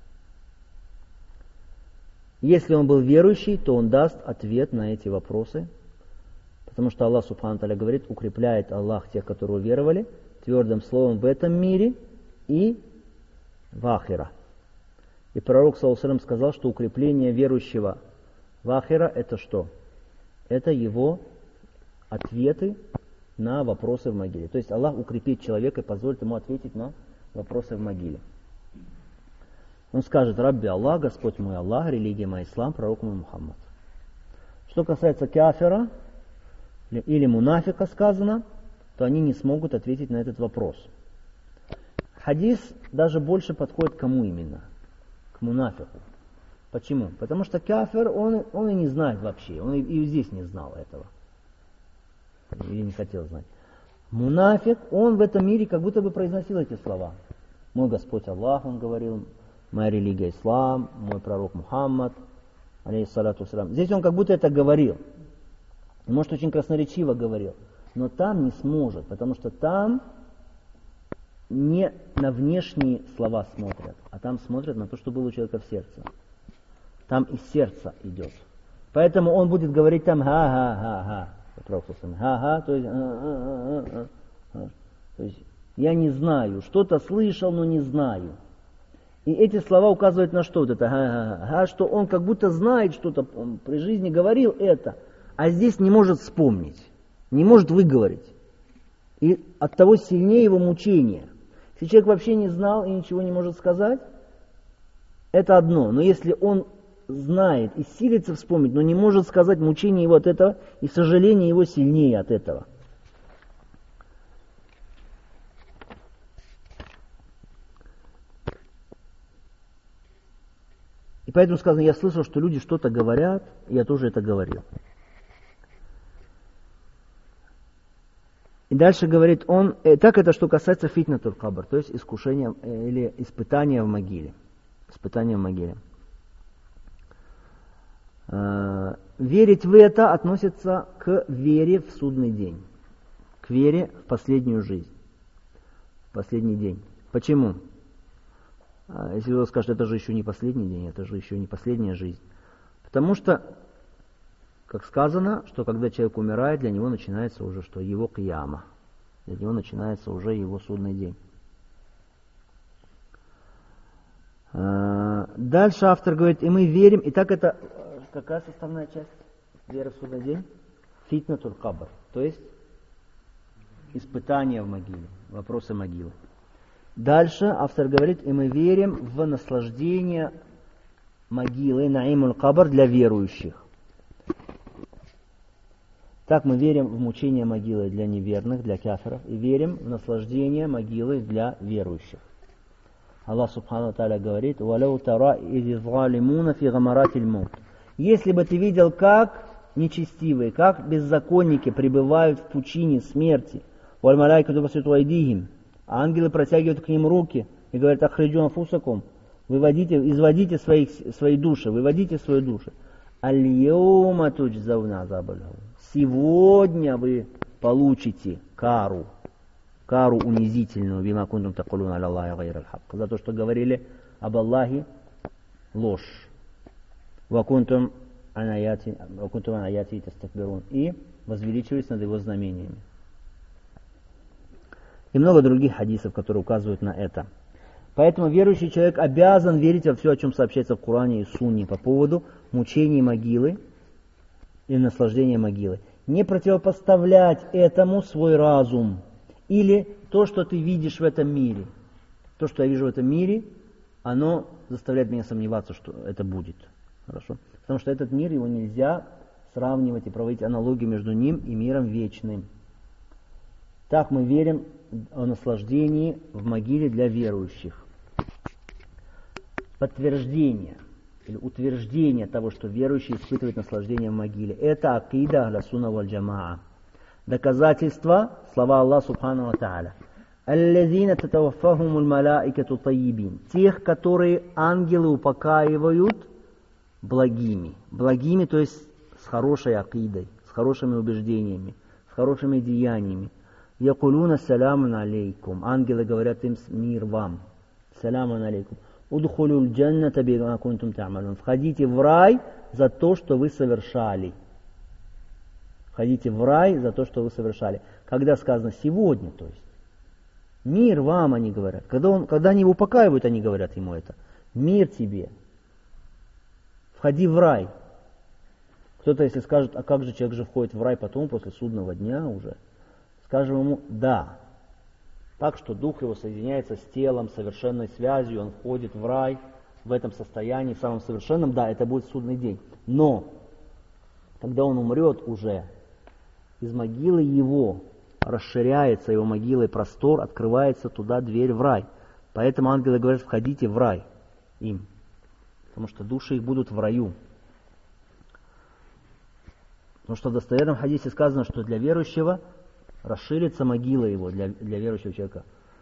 Если он был верующий, то он даст ответ на эти вопросы. Потому что Аллах Субхану Тааля говорит, укрепляет Аллах тех, которые уверовали, твердым словом в этом мире и в ахира. И пророк саллаллаху алейхи ва саллям сказал, что укрепление верующего в ахира это что? Это его ответы на вопросы в могиле. То есть Аллах укрепит человека и позволит ему ответить на вопросы в могиле. Он скажет: Рабби Аллах, Господь мой Аллах, религия моя ислам, пророк мой Мухаммад. Что касается кафира или мунафика сказано, то они не смогут ответить на этот вопрос. Хадис даже больше подходит к кому именно? К мунафику. Почему? Потому что кафир, он, он и не знает вообще, он и, и здесь не знал этого. Или не хотел знать. Мунафик, он в этом мире как будто бы произносил эти слова. Мой Господь Аллах, он говорил, моя религия ислам, мой пророк Мухаммад, алейхиссалату вассалям. Здесь он как будто это говорил. Может, очень красноречиво говорил. Но там не сможет, потому что там не на внешние слова смотрят, а там смотрят на то, что было у человека в сердце. Там из сердца идет. Поэтому он будет говорить там ха-ха-ха-ха. Ха-ха, то есть, то есть я не знаю, что-то слышал, но не знаю. И эти слова указывают на что? Вот это ха-ха-ха, что он как будто знает что-то, он при жизни говорил это, а здесь не может вспомнить, не может выговорить. И оттого сильнее его мучение. Если человек вообще не знал и ничего не может сказать, это одно. Но если он знает и силится вспомнить, но не может сказать, мучение его от этого, и сожаление его сильнее от этого. И поэтому сказано, я слышал, что люди что-то говорят, и я тоже это говорил. И дальше говорит он, э, так это что касается фитнатуль кабр, то есть искушения э, или испытания в могиле. Испытания в могиле. Э, верить в это относится к вере в судный день, к вере в последнюю жизнь, в последний день. Почему? Э, если вы скажете, это же еще не последний день, это же еще не последняя жизнь. Потому что, как сказано, что когда человек умирает, для него начинается уже что? Его кияма. Для него начинается уже его судный день. Дальше автор говорит, и мы верим, и так это, какая составная часть веры в судный день? Фитнатуль кабр, то есть испытания в могиле, вопросы могилы. Дальше автор говорит, и мы верим в наслаждение могилы, наимуль кабр для верующих. Так мы верим в мучение могилы для неверных, для кафиров, и верим в наслаждение могилы для верующих. Аллах Субхану Тааля говорит, «Валяу тара изи залимуна фи гамаратиль маут». Если бы ты видел, как нечестивые, как беззаконники пребывают в пучине смерти, «Валь малайкату баситу айдихим», ангелы протягивают к ним руки и говорят, «Ахриджу анфусакум», выводите, изводите своих, свои души, выводите свои души. «Аль-йома туджзауна азабаль хун». Сегодня вы получите кару, кару унизительную, бима кунтум такулуна аля Аллахи гайраль хак, за то, что говорили об Аллахе ложь. Ва кунтум ан аяти тастакбирун, и возвеличивались над его знамениями. И много других хадисов, которые указывают на это. Поэтому верующий человек обязан верить во все, о чем сообщается в Коране и Сунне по поводу мучений могилы или наслаждения могилы. Не противопоставлять этому свой разум или то, что ты видишь в этом мире. То, что я вижу в этом мире, оно заставляет меня сомневаться, что это будет. Хорошо? Потому что этот мир, его нельзя сравнивать и проводить аналогию между ним и миром вечным. Так мы верим о наслаждении в могиле для верующих. Подтверждение или утверждение того, что верующий испытывает наслаждение в могиле. Это акида ахля сунна валь джамаа. Доказательства, слова Аллаха Субхану ва Тааля. «Аллазина татаваффахумул малаикату тайибин». Тех, которые ангелы упокаивают благими. Благими, то есть с хорошей акидой, с хорошими убеждениями, с хорошими деяниями. «Якулуна саламун алейкум». Ангелы говорят им: мир вам. Саламун алейкум. «Удхулюл джанната бима кунтум та'малун». Входите в рай за то, что вы совершали. Входите в рай за то, что вы совершали. Когда сказано сегодня, то есть. Мир вам, они говорят. Когда, он, когда они его упокаивают, они говорят ему это. Мир тебе. Входи в рай. Кто-то, если скажет, а как же человек же входит в рай потом, после судного дня уже, скажем ему: да. Так что дух его соединяется с телом, совершенной связью, он входит в рай в этом состоянии, самым совершенном, да, это будет судный день. Но, когда он умрет уже, из могилы его расширяется, его могилой простор, открывается туда дверь в рай. Поэтому ангелы говорят: входите в рай им, потому что души их будут в раю. Потому что в достоверном хадисе сказано, что для верующего расширится могила его, для, для верующего человека.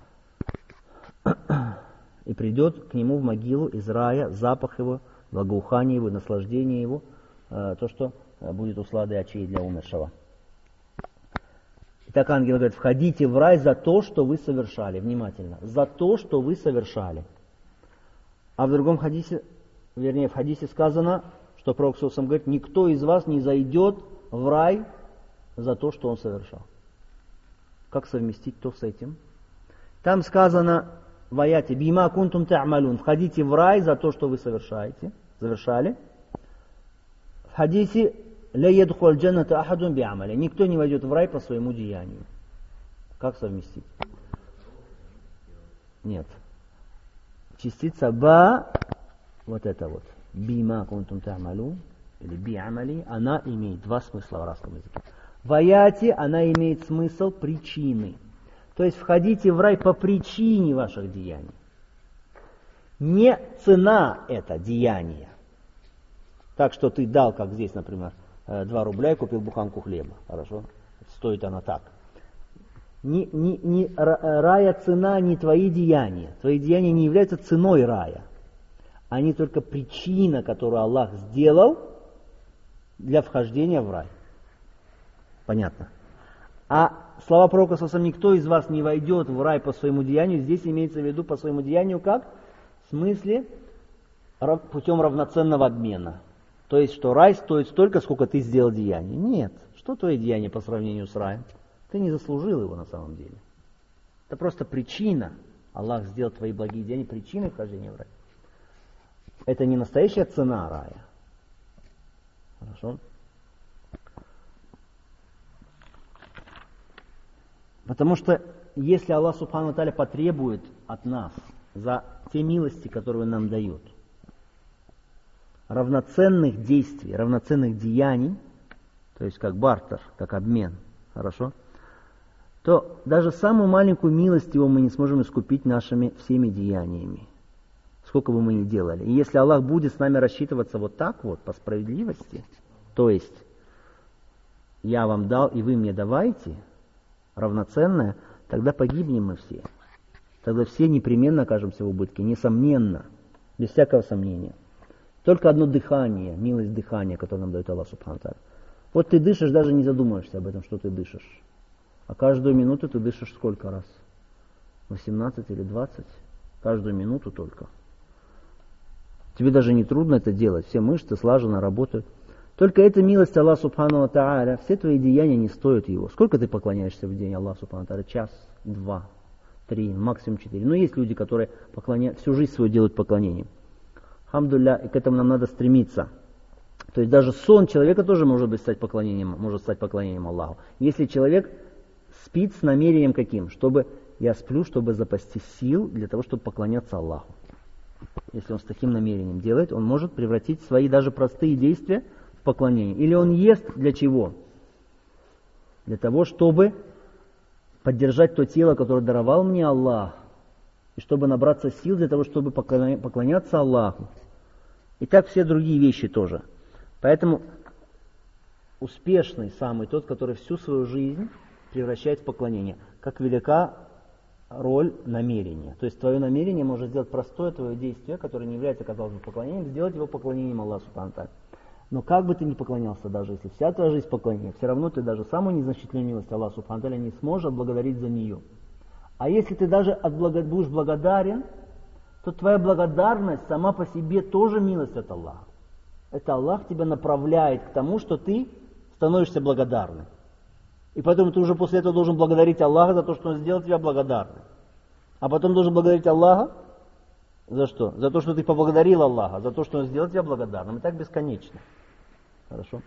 И придет к нему в могилу из рая запах его, благоухание его, наслаждение его, то, что будет усладой очей для умершего. Итак, ангел говорит: входите в рай за то, что вы совершали. Внимательно. За то, что вы совершали. А в другом хадисе, вернее в хадисе сказано, что пророк ﷺ говорит: никто из вас не зайдет в рай за то, что он совершал. Как совместить то с этим? Там сказано в аяте: бима кунтум та'малун. Входите в рай за то, что вы совершаете, совершали. В хадисе: ля ядхуль джанната ахадун би'амали. Никто не войдет в рай по своему деянию. Как совместить? Нет. Частица ба, вот это вот, бима кунтум та'малун, или би'амали, она имеет два смысла в арабском языке. В аяте она имеет смысл причины. То есть входите в рай по причине ваших деяний. Не цена это деяние. Так что ты дал, как здесь, например, два рубля и купил буханку хлеба. Хорошо? Стоит она так. Не, не, не, рая цена не твои деяния. Твои деяния не являются ценой рая. Они только причина, которую Аллах сделал для вхождения в рай. Понятно. А слова пророка ﷺ: никто из вас не войдет в рай по своему деянию, здесь имеется в виду по своему деянию как? В смысле путем равноценного обмена. То есть, что рай стоит столько, сколько ты сделал деяний. Нет. Что твои деяния по сравнению с раем? Ты не заслужил его на самом деле. Это просто причина. Аллах сделал твои благие деяния причиной вхождения в рай. Это не настоящая цена рая. Хорошо? Потому что если Аллах Субхану ва Тааля потребует от нас за те милости, которые Он нам дает, равноценных действий, равноценных деяний, то есть как бартер, как обмен, хорошо, то даже самую маленькую милость Его мы не сможем искупить нашими всеми деяниями, сколько бы мы ни делали. И если Аллах будет с нами рассчитываться вот так вот, по справедливости, то есть я вам дал, и вы мне давайте, равноценное, тогда погибнем мы все. Тогда все непременно окажемся в убытке, несомненно, без всякого сомнения. Только одно дыхание, милость дыхания, которое нам дает Аллах Субхану ва Тааля. Вот ты дышишь, даже не задумаешься об этом, что ты дышишь. А каждую минуту ты дышишь сколько раз? восемнадцать или двадцать? Каждую минуту только. Тебе даже не трудно это делать, все мышцы слаженно работают. Только эта милость Аллаха Субхану ва Тааля, все твои деяния не стоят его. Сколько ты поклоняешься в день Аллаху Субхану ва Тааля? Час, два, три, максимум четыре. Но есть люди, которые поклоня... всю жизнь свою делают поклонением. Хамдулля, и к этому нам надо стремиться. То есть даже сон человека тоже может быть стать поклонением, может стать поклонением Аллаху. Если человек спит с намерением каким? Чтобы я сплю, чтобы запастись сил для того, чтобы поклоняться Аллаху. Если он с таким намерением делает, он может превратить свои даже простые действия в поклонение. Или он ест для чего? Для того, чтобы поддержать то тело, которое даровал мне Аллах, и чтобы набраться сил для того, чтобы поклоняться Аллаху. И так все другие вещи тоже. Поэтому успешный самый тот, который всю свою жизнь превращает в поклонение. Как велика роль намерения. То есть твое намерение может сделать простое твое действие, которое не является, казалось бы, поклонением, сделать его поклонением Аллаху субхану ва тааля. Но как бы ты ни поклонялся, даже если вся твоя жизнь поклонение, все равно ты даже самую незначительную милость Аллаха субхану ва тааля не сможешь отблагодарить за нее. А если ты даже отблаг... будешь благодарен, то твоя благодарность сама по себе тоже милость от Аллаха. Это Аллах тебя направляет к тому, что ты становишься благодарным. И поэтому ты уже после этого должен благодарить Аллаха за то, что Он сделал тебя благодарным. А потом должен благодарить Аллаха за что? За то, что ты поблагодарил Аллаха, за то, что Он сделал тебя благодарным. И так бесконечно. Хорошо?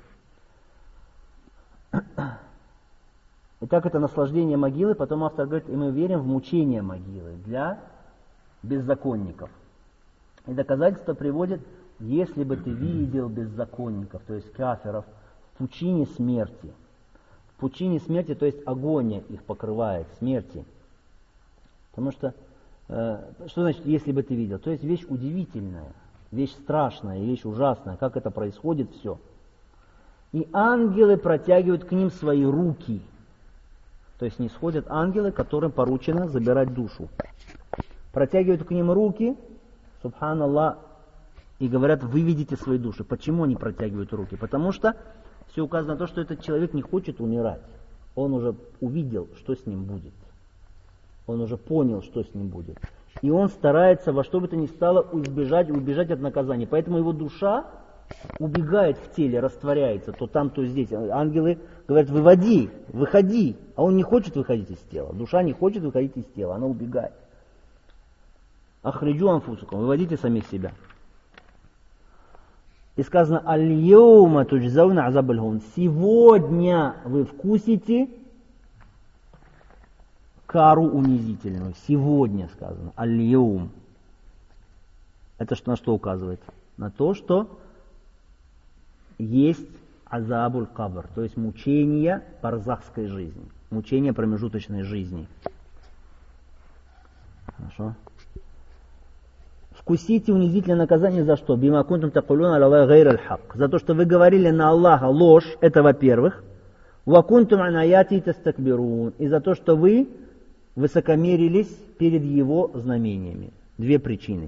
Итак, это наслаждение могилы. Потом автор говорит, и мы верим в мучение могилы для беззаконников. И доказательство приводит, если бы ты видел беззаконников, то есть кафиров, в пучине смерти. В пучине смерти, то есть агония их покрывает, смерти. Потому что, э, что значит, если бы ты видел? То есть вещь удивительная, вещь страшная, вещь ужасная, как это происходит все. И ангелы протягивают к ним свои руки. То есть не сходят ангелы, которым поручено забирать душу. Протягивают к ним руки, субханаллах, и говорят, выведите свои души. Почему они протягивают руки? Потому что все указано на то, что этот человек не хочет умирать. Он уже увидел, что с ним будет. Он уже понял, что с ним будет. И он старается во что бы то ни стало избежать, убежать от наказания. Поэтому его душа убегает в теле, растворяется, то там, то здесь. Ангелы говорят, выводи, выходи. А он не хочет выходить из тела. Душа не хочет выходить из тела, она убегает. Ахриджу анфусукум, выводите самих себя. И сказано, аль-йоума туджзауна азабаль хун. Сегодня вы вкусите кару унизительную. Сегодня сказано. Аль-йоум. Это что, на что указывает? На то, что есть азабуль кабр, то есть мучение барзахской жизни, мучение промежуточной жизни. Хорошо. Вкусите унизительное наказание за что? Бима кунтум такулюна аллахи гайр аль-хак. За то, что вы говорили на Аллаха ложь, это во-первых. Ва кунтум ан аяти тастакбирун. И за то, что вы высокомерились перед Его знамениями. Две причины.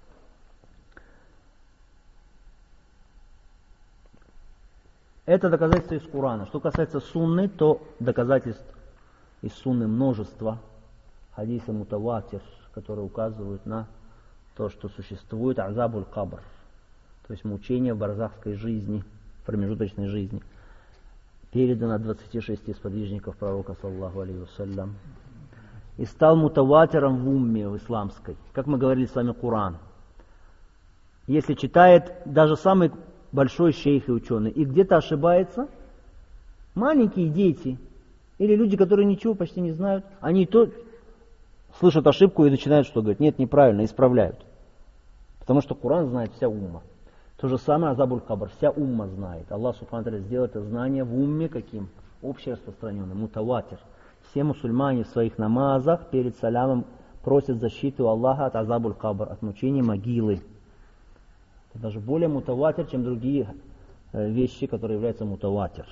Это доказательство из Корана. Что касается сунны, то доказательств из сунны множество. Хадисы мутаватир, которые указывают на то, что существует азабуль кабр, то есть мучение в барзахской жизни, промежуточной жизни, передано двадцати шести сподвижников пророка, саллаллаху алейхи вассалям, и стал мутаватиром в умме, в исламской. Как мы говорили с вами, Коран. Если читает даже самый большой шейх и ученый, и где-то ошибается, маленькие дети, или люди, которые ничего почти не знают, они то слышат ошибку и начинают что говорить? Нет, неправильно, исправляют. Потому что Коран знает вся умма. То же самое азабуль кабр, вся умма знает. Аллах субхану ва тааля сделал это знание в умме каким? Общераспространенным, мутаватир. Все мусульмане в своих намазах перед салямом просят защиту Аллаха от азабуль кабр, от мучения могилы. Это даже более мутаватир, чем другие вещи, которые являются мутаватир.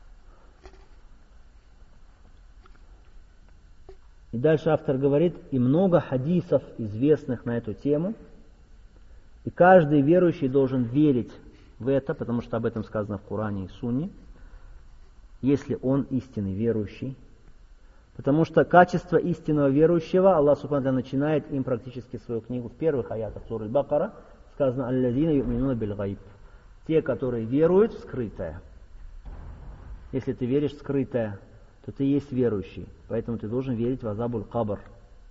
И дальше автор говорит, и много хадисов известных на эту тему, и каждый верующий должен верить в это, потому что об этом сказано в Коране и Сунне, если он истинный верующий. Потому что качество истинного верующего Аллах субхану ва тааля начинает им практически свою книгу в первых аятах суры Аль-Бакара, сказано «Аллазина ю'минуна биль-гайб». Те, которые веруют в скрытое. Если ты веришь в скрытое, то ты есть верующий. Поэтому ты должен верить в азабуль кабр.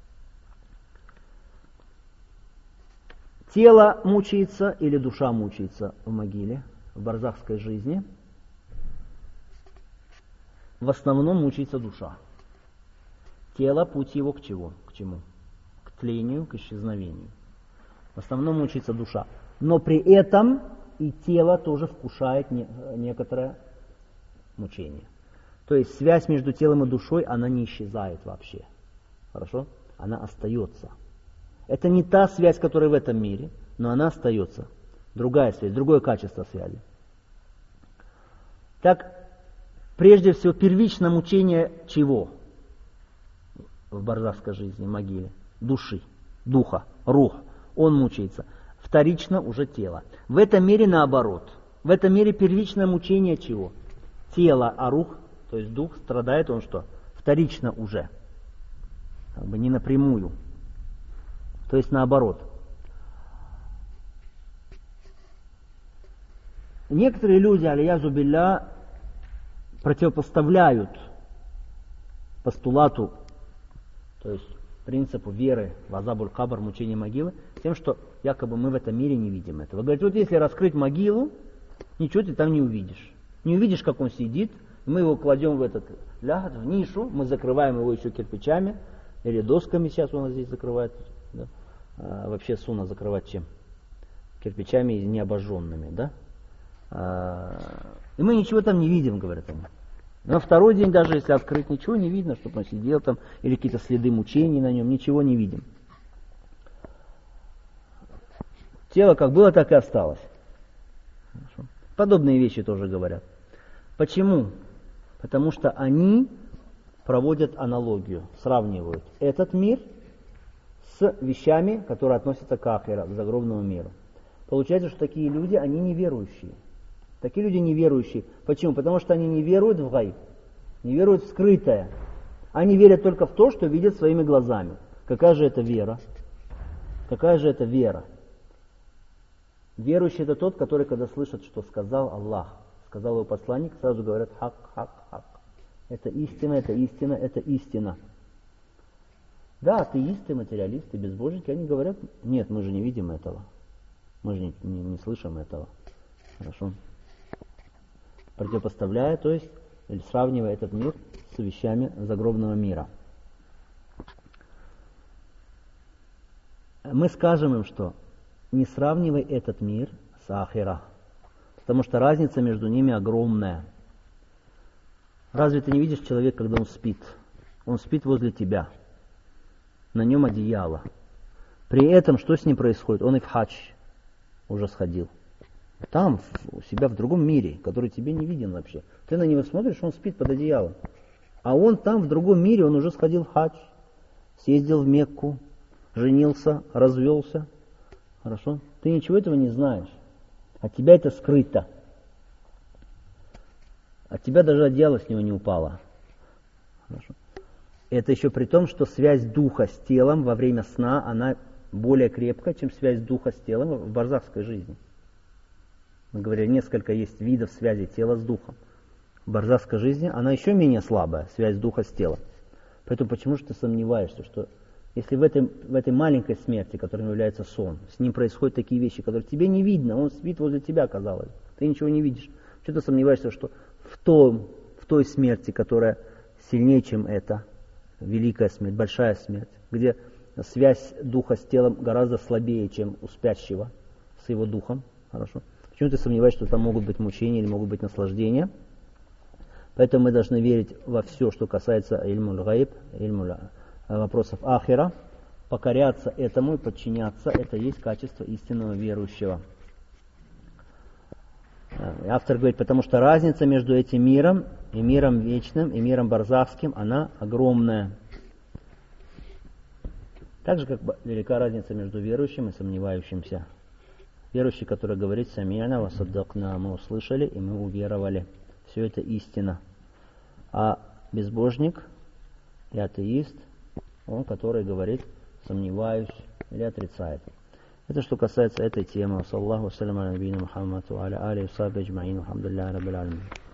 Тело мучается или душа мучается в могиле, в барзахской жизни. В основном мучается душа. Тело, путь его к чему? К чему? К тлению, к исчезновению. В основном мучается душа. Но при этом и тело тоже вкушает не, некоторое мучение. То есть связь между телом и душой, она не исчезает вообще. Хорошо? Она остается. Это не та связь, которая в этом мире, но она остается. Другая связь, другое качество связи. Так, прежде всего, первично мучение чего? В барзахской жизни, могиле. Души, духа, рух. Он мучается. Вторично уже тело. В этом мире наоборот. В этом мире первичное мучение чего? Тело, а рух, то есть дух, страдает он что? Вторично уже. Как бы не напрямую. То есть наоборот. Некоторые люди, алиязу билля, противопоставляют постулату, то есть принципу веры в азабуль кабр, мучение могилы, тем, что якобы мы в этом мире не видим этого. Говорит, вот если раскрыть могилу, ничего ты там не увидишь. Не увидишь, как он сидит, мы его кладем в этот лягат, в нишу, мы закрываем его еще кирпичами или досками, сейчас у нас здесь закрывают. Да? А, вообще сунна закрывать чем? Кирпичами необожженными, да? А, и мы ничего там не видим, говорят они. На второй день, даже если открыть, ничего не видно, чтобы он сидел там, или какие-то следы мучений на нем, ничего не видим. Тело как было, так и осталось. Хорошо. Подобные вещи тоже говорят. Почему? Потому что они проводят аналогию, сравнивают этот мир с вещами, которые относятся к ахира, к загробному миру. Получается, что такие люди, они неверующие. Такие люди неверующие. Почему? Потому что они не веруют в гайб, не веруют в скрытое. Они верят только в то, что видят своими глазами. Какая же это вера? Какая же это вера? Верующий это тот, который, когда слышит, что сказал Аллах, сказал его посланник, сразу говорят хак, хак, хак. Это истина, это истина, это истина. Да, атеисты, материалисты, безбожники, они говорят, нет, мы же не видим этого. Мы же не, не, не слышим этого. Хорошо. Противопоставляя, то есть, или сравнивая этот мир с вещами загробного мира. Мы скажем им, что не сравнивай этот мир с ахира, потому что разница между ними огромная. Разве ты не видишь человека, когда он спит? Он спит возле тебя, на нем одеяло. При этом что с ним происходит? Он и в хадж уже сходил. Там, у себя в другом мире, который тебе не виден вообще. Ты на него смотришь, он спит под одеялом. А он там, в другом мире, он уже сходил в хадж, съездил в Мекку, женился, развелся. Хорошо? Ты ничего этого не знаешь. От тебя это скрыто. От тебя даже одеяло с него не упало. Хорошо? Это еще при том, что связь духа с телом во время сна, она более крепкая, чем связь духа с телом в барзахской жизни. Мы говорили, несколько есть видов связи тела с духом. В барзахской жизни она еще менее слабая, связь духа с телом. Поэтому почему же ты сомневаешься, что если в этой, в этой маленькой смерти, которой является сон, с ним происходят такие вещи, которые тебе не видно, он спит возле тебя, казалось, ты ничего не видишь. Почему ты сомневаешься, что в, том, в той смерти, которая сильнее, чем эта, великая смерть, большая смерть, где связь духа с телом гораздо слабее, чем у спящего с его духом, хорошо? Почему ты сомневаешься, что там могут быть мучения или могут быть наслаждения? Поэтому мы должны верить во все, что касается ильмуль гайб, ильмуль вопросов ахира, покоряться этому и подчиняться. Это есть качество истинного верующего. И автор говорит, потому что разница между этим миром и миром вечным, и миром барзахским, она огромная. Так же, как велика разница между верующим и сомневающимся. Верующий, который говорит «Сами'на ва саддакна», мы услышали и мы уверовали. Все это истина. А безбожник и атеист, он, который говорит «сомневаюсь» или отрицает. Это что касается этой темы. Саллаху салям аля набийна Мухаммаду аля али ва сахби аджмаин. Алхамдулиллахи раббил аламин.